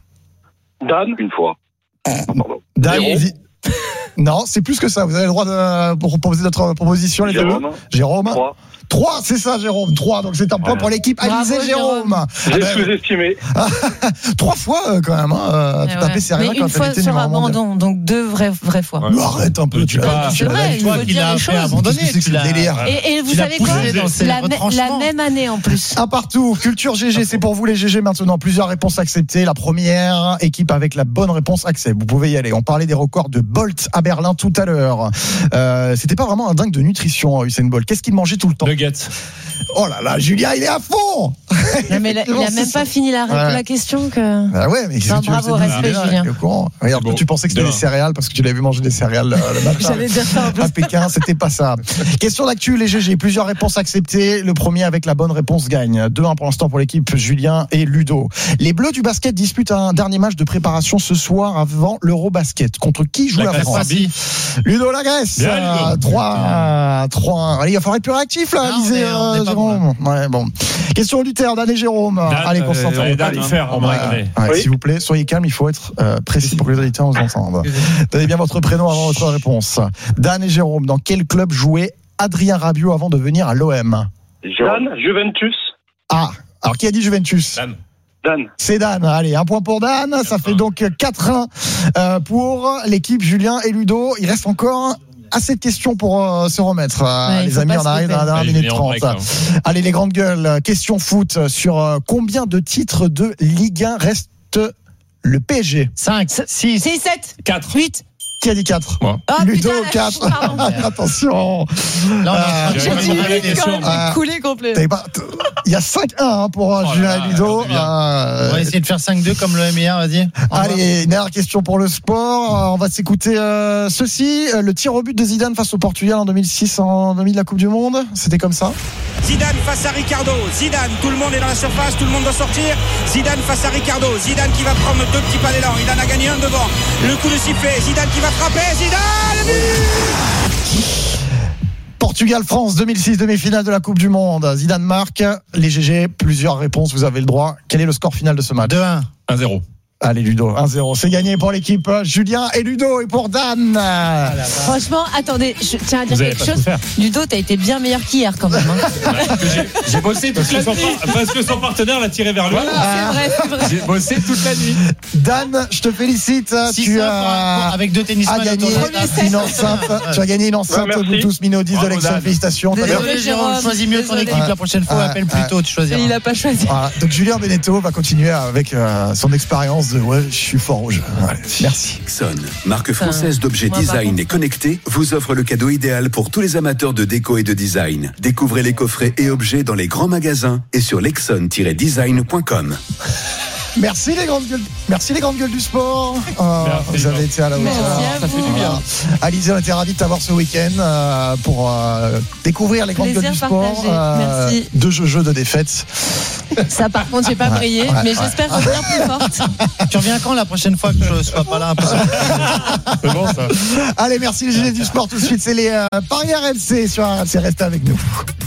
Dan, une fois. Pardon. Dan, Zéro. dit- Non, c'est plus que ça. Vous avez le droit de proposer notre proposition, les amis. Jérôme, Jérôme. trois. Trois, c'est ça, Jérôme. Trois. Donc c'est un point Voilà. pour l'équipe Bravo, Alizé Jérôme. Ah J'ai ben, sous-estimé. Trois fois euh, quand même. Hein, euh, tu Ouais, tapais ouais. Serena Mais quand une fois elle était sur numéro un mondial. abandon, donc deux vraies, vraies fois. Mais arrête un peu, tu Tu l'as pas- tu c'est l'as- vrai, il toi faut qui dire l'as les fait choses. abandonner. Qu'est-ce que c'est que tu ce l'as- délire? Et, et vous Tu l'as savez poussé quoi dans ses la, me- retranchements. la même année en plus. Un partout, culture G G, c'est pour vous les G G maintenant. Plusieurs réponses acceptées. La première équipe avec la bonne réponse accepte. Vous pouvez y aller. On parlait des records de Bolt à Berlin tout à l'heure. Euh, c'était pas vraiment un dingue de nutrition, Usain Bolt. Qu'est-ce qu'il mangeait tout le temps? Nuggets. Oh là là, Julien, il est à fond. Non, mais la- il a même pas fini la, Ouais. la question que. Ah ouais, mais qu'est-ce Non, que tu veux, bravo, c'est respect, bizarre, Julien. il est au courant. Regarde, Bon, tu pensais que c'était demain. des céréales parce que tu l'avais vu manger des céréales euh, le matin. J'allais dire ça en plus. À Pékin, c'était pas ça. Question d'actu, les G G. Plusieurs réponses acceptées. Le premier avec la bonne réponse gagne. deux un pour l'instant pour l'équipe Julien et Ludo. Les Bleus du basket disputent un dernier match de préparation ce soir avant l'Eurobasket. Contre qui joue la, La Grèce, France? Serbie. Ludo, la Grèce. Bien, Ludo. trois trois. Allez, il va falloir être plus réactif, là, Non, Alizé, mais on euh, est pas Jérôme. Ouais, bon. Question auditeur, Dan et Jérôme. Dan, Allez, euh, concentrez-vous. allez, Dan, il fait, on va Ouais, rigoler. ouais, Oui. S'il vous plaît, soyez calme, il faut être euh, précis pour que les auditeurs nous entendent. Donnez bien votre prénom avant votre réponse. Dan et Jérôme, dans quel club jouait Adrien Rabiot avant de venir à l'O M? Dan, Juventus. Ah, alors qui a dit Juventus? Dan. Dan. C'est Dan. Allez, un point pour Dan. Ça fait donc quatre un euh, pour l'équipe Julien et Ludo. Il reste encore assez de questions pour euh, se remettre. Euh, Ouais, il les faut amis, pas on se arrive couper. dans la dernière Allez, minute Julien, trente. break, hein. Allez, les grandes gueules. Question foot sur euh, combien de titres de Ligue un reste le P S G? cinq, six, six, sept, quatre. huit. Qui a dit quatre? Moi. Ah, Ludo, putain, quatre. pardon. Attention. Là, on Euh, est- J'ai dit oui, quand même, Ah. coulé complet. T'avais pas- Il y a cinq un hein, pour euh, Oh là Julien là, et Ludo. on est bien. Euh, On va essayer de faire cinq deux comme le M hier, vas-y. Allez, une dernière question pour le sport. Euh, On va s'écouter euh, ceci. Euh, Le tir au but de Zidane face au Portugal en deux mille six en demi de la Coupe du Monde. C'était comme ça. Zidane face à Ricardo. Zidane, tout le monde est dans la surface, tout le monde doit sortir. Zidane face à Ricardo. Zidane qui va prendre deux petits pas d'élan. Il en a gagné un devant. Le coup de sifflet. Zidane qui va frapper. Zidane, but! Portugal-France deux mille six, demi-finale de la Coupe du Monde. Zidane marque. Les G G, plusieurs réponses, vous avez le droit. Quel est le score final de ce match? deux un. un zéro. Allez Ludo, un zéro. C'est gagné pour l'équipe Julien et Ludo et pour Dan. Franchement, attendez, je tiens à dire Vous avez quelque pas chose. tout faire. Ludo, t'as été bien meilleur qu'hier quand même. Hein. J'ai bossé toute Parce que, la son, nuit. par- parce que son partenaire l'a tiré vers le haut. C'est vrai, c'est vrai. J'ai bossé toute la nuit. Dan, je te félicite. six Tu un pour- as avec deux a tennisman gagné autour de la table. une enceinte. Tu as gagné une enceinte Ouais, merci. Bluetooth Mini Audio de Bravo, Lexon. Dan. Félicitations. T'as Désolé, gagné. Désolé, Jérôme, Jérôme. choisis mieux ton Désolé. équipe la prochaine fois. Ouais, Appelle plus ouais. tôt, tu choisiras. Et il a pas choisi. Voilà. Donc Julien Beneteau va continuer avec euh, son expérience de ouais, je suis fort au jeu. Ouais, merci. Exxon, marque française d'objets moi, par design contre, et connectés, vous offre le cadeau idéal pour tous les amateurs de déco et de design. Découvrez les coffrets et objets dans les grands magasins et sur lexon tiret design point com. Merci les grandes gueules. Merci les grandes gueules du sport. Euh, Merci, vous avez Jean. été à la hauteur. Merci à Ça fait vous. du bien. Alizé, on était ravis de t'avoir ce week-end euh, pour euh, découvrir les grandes gueules Plaisir du sport. partagé. Merci. Deux jeux, jeux de défaite. Ça, par contre, j'ai pas brillé, ouais, mais ouais. j'espère revenir plus forte. Tu reviens quand la prochaine fois que je sois pas là? C'est bon ça. Allez, merci les G G du sport. Tout de suite, c'est les euh, paris R M C sur R M C. Restez avec nous.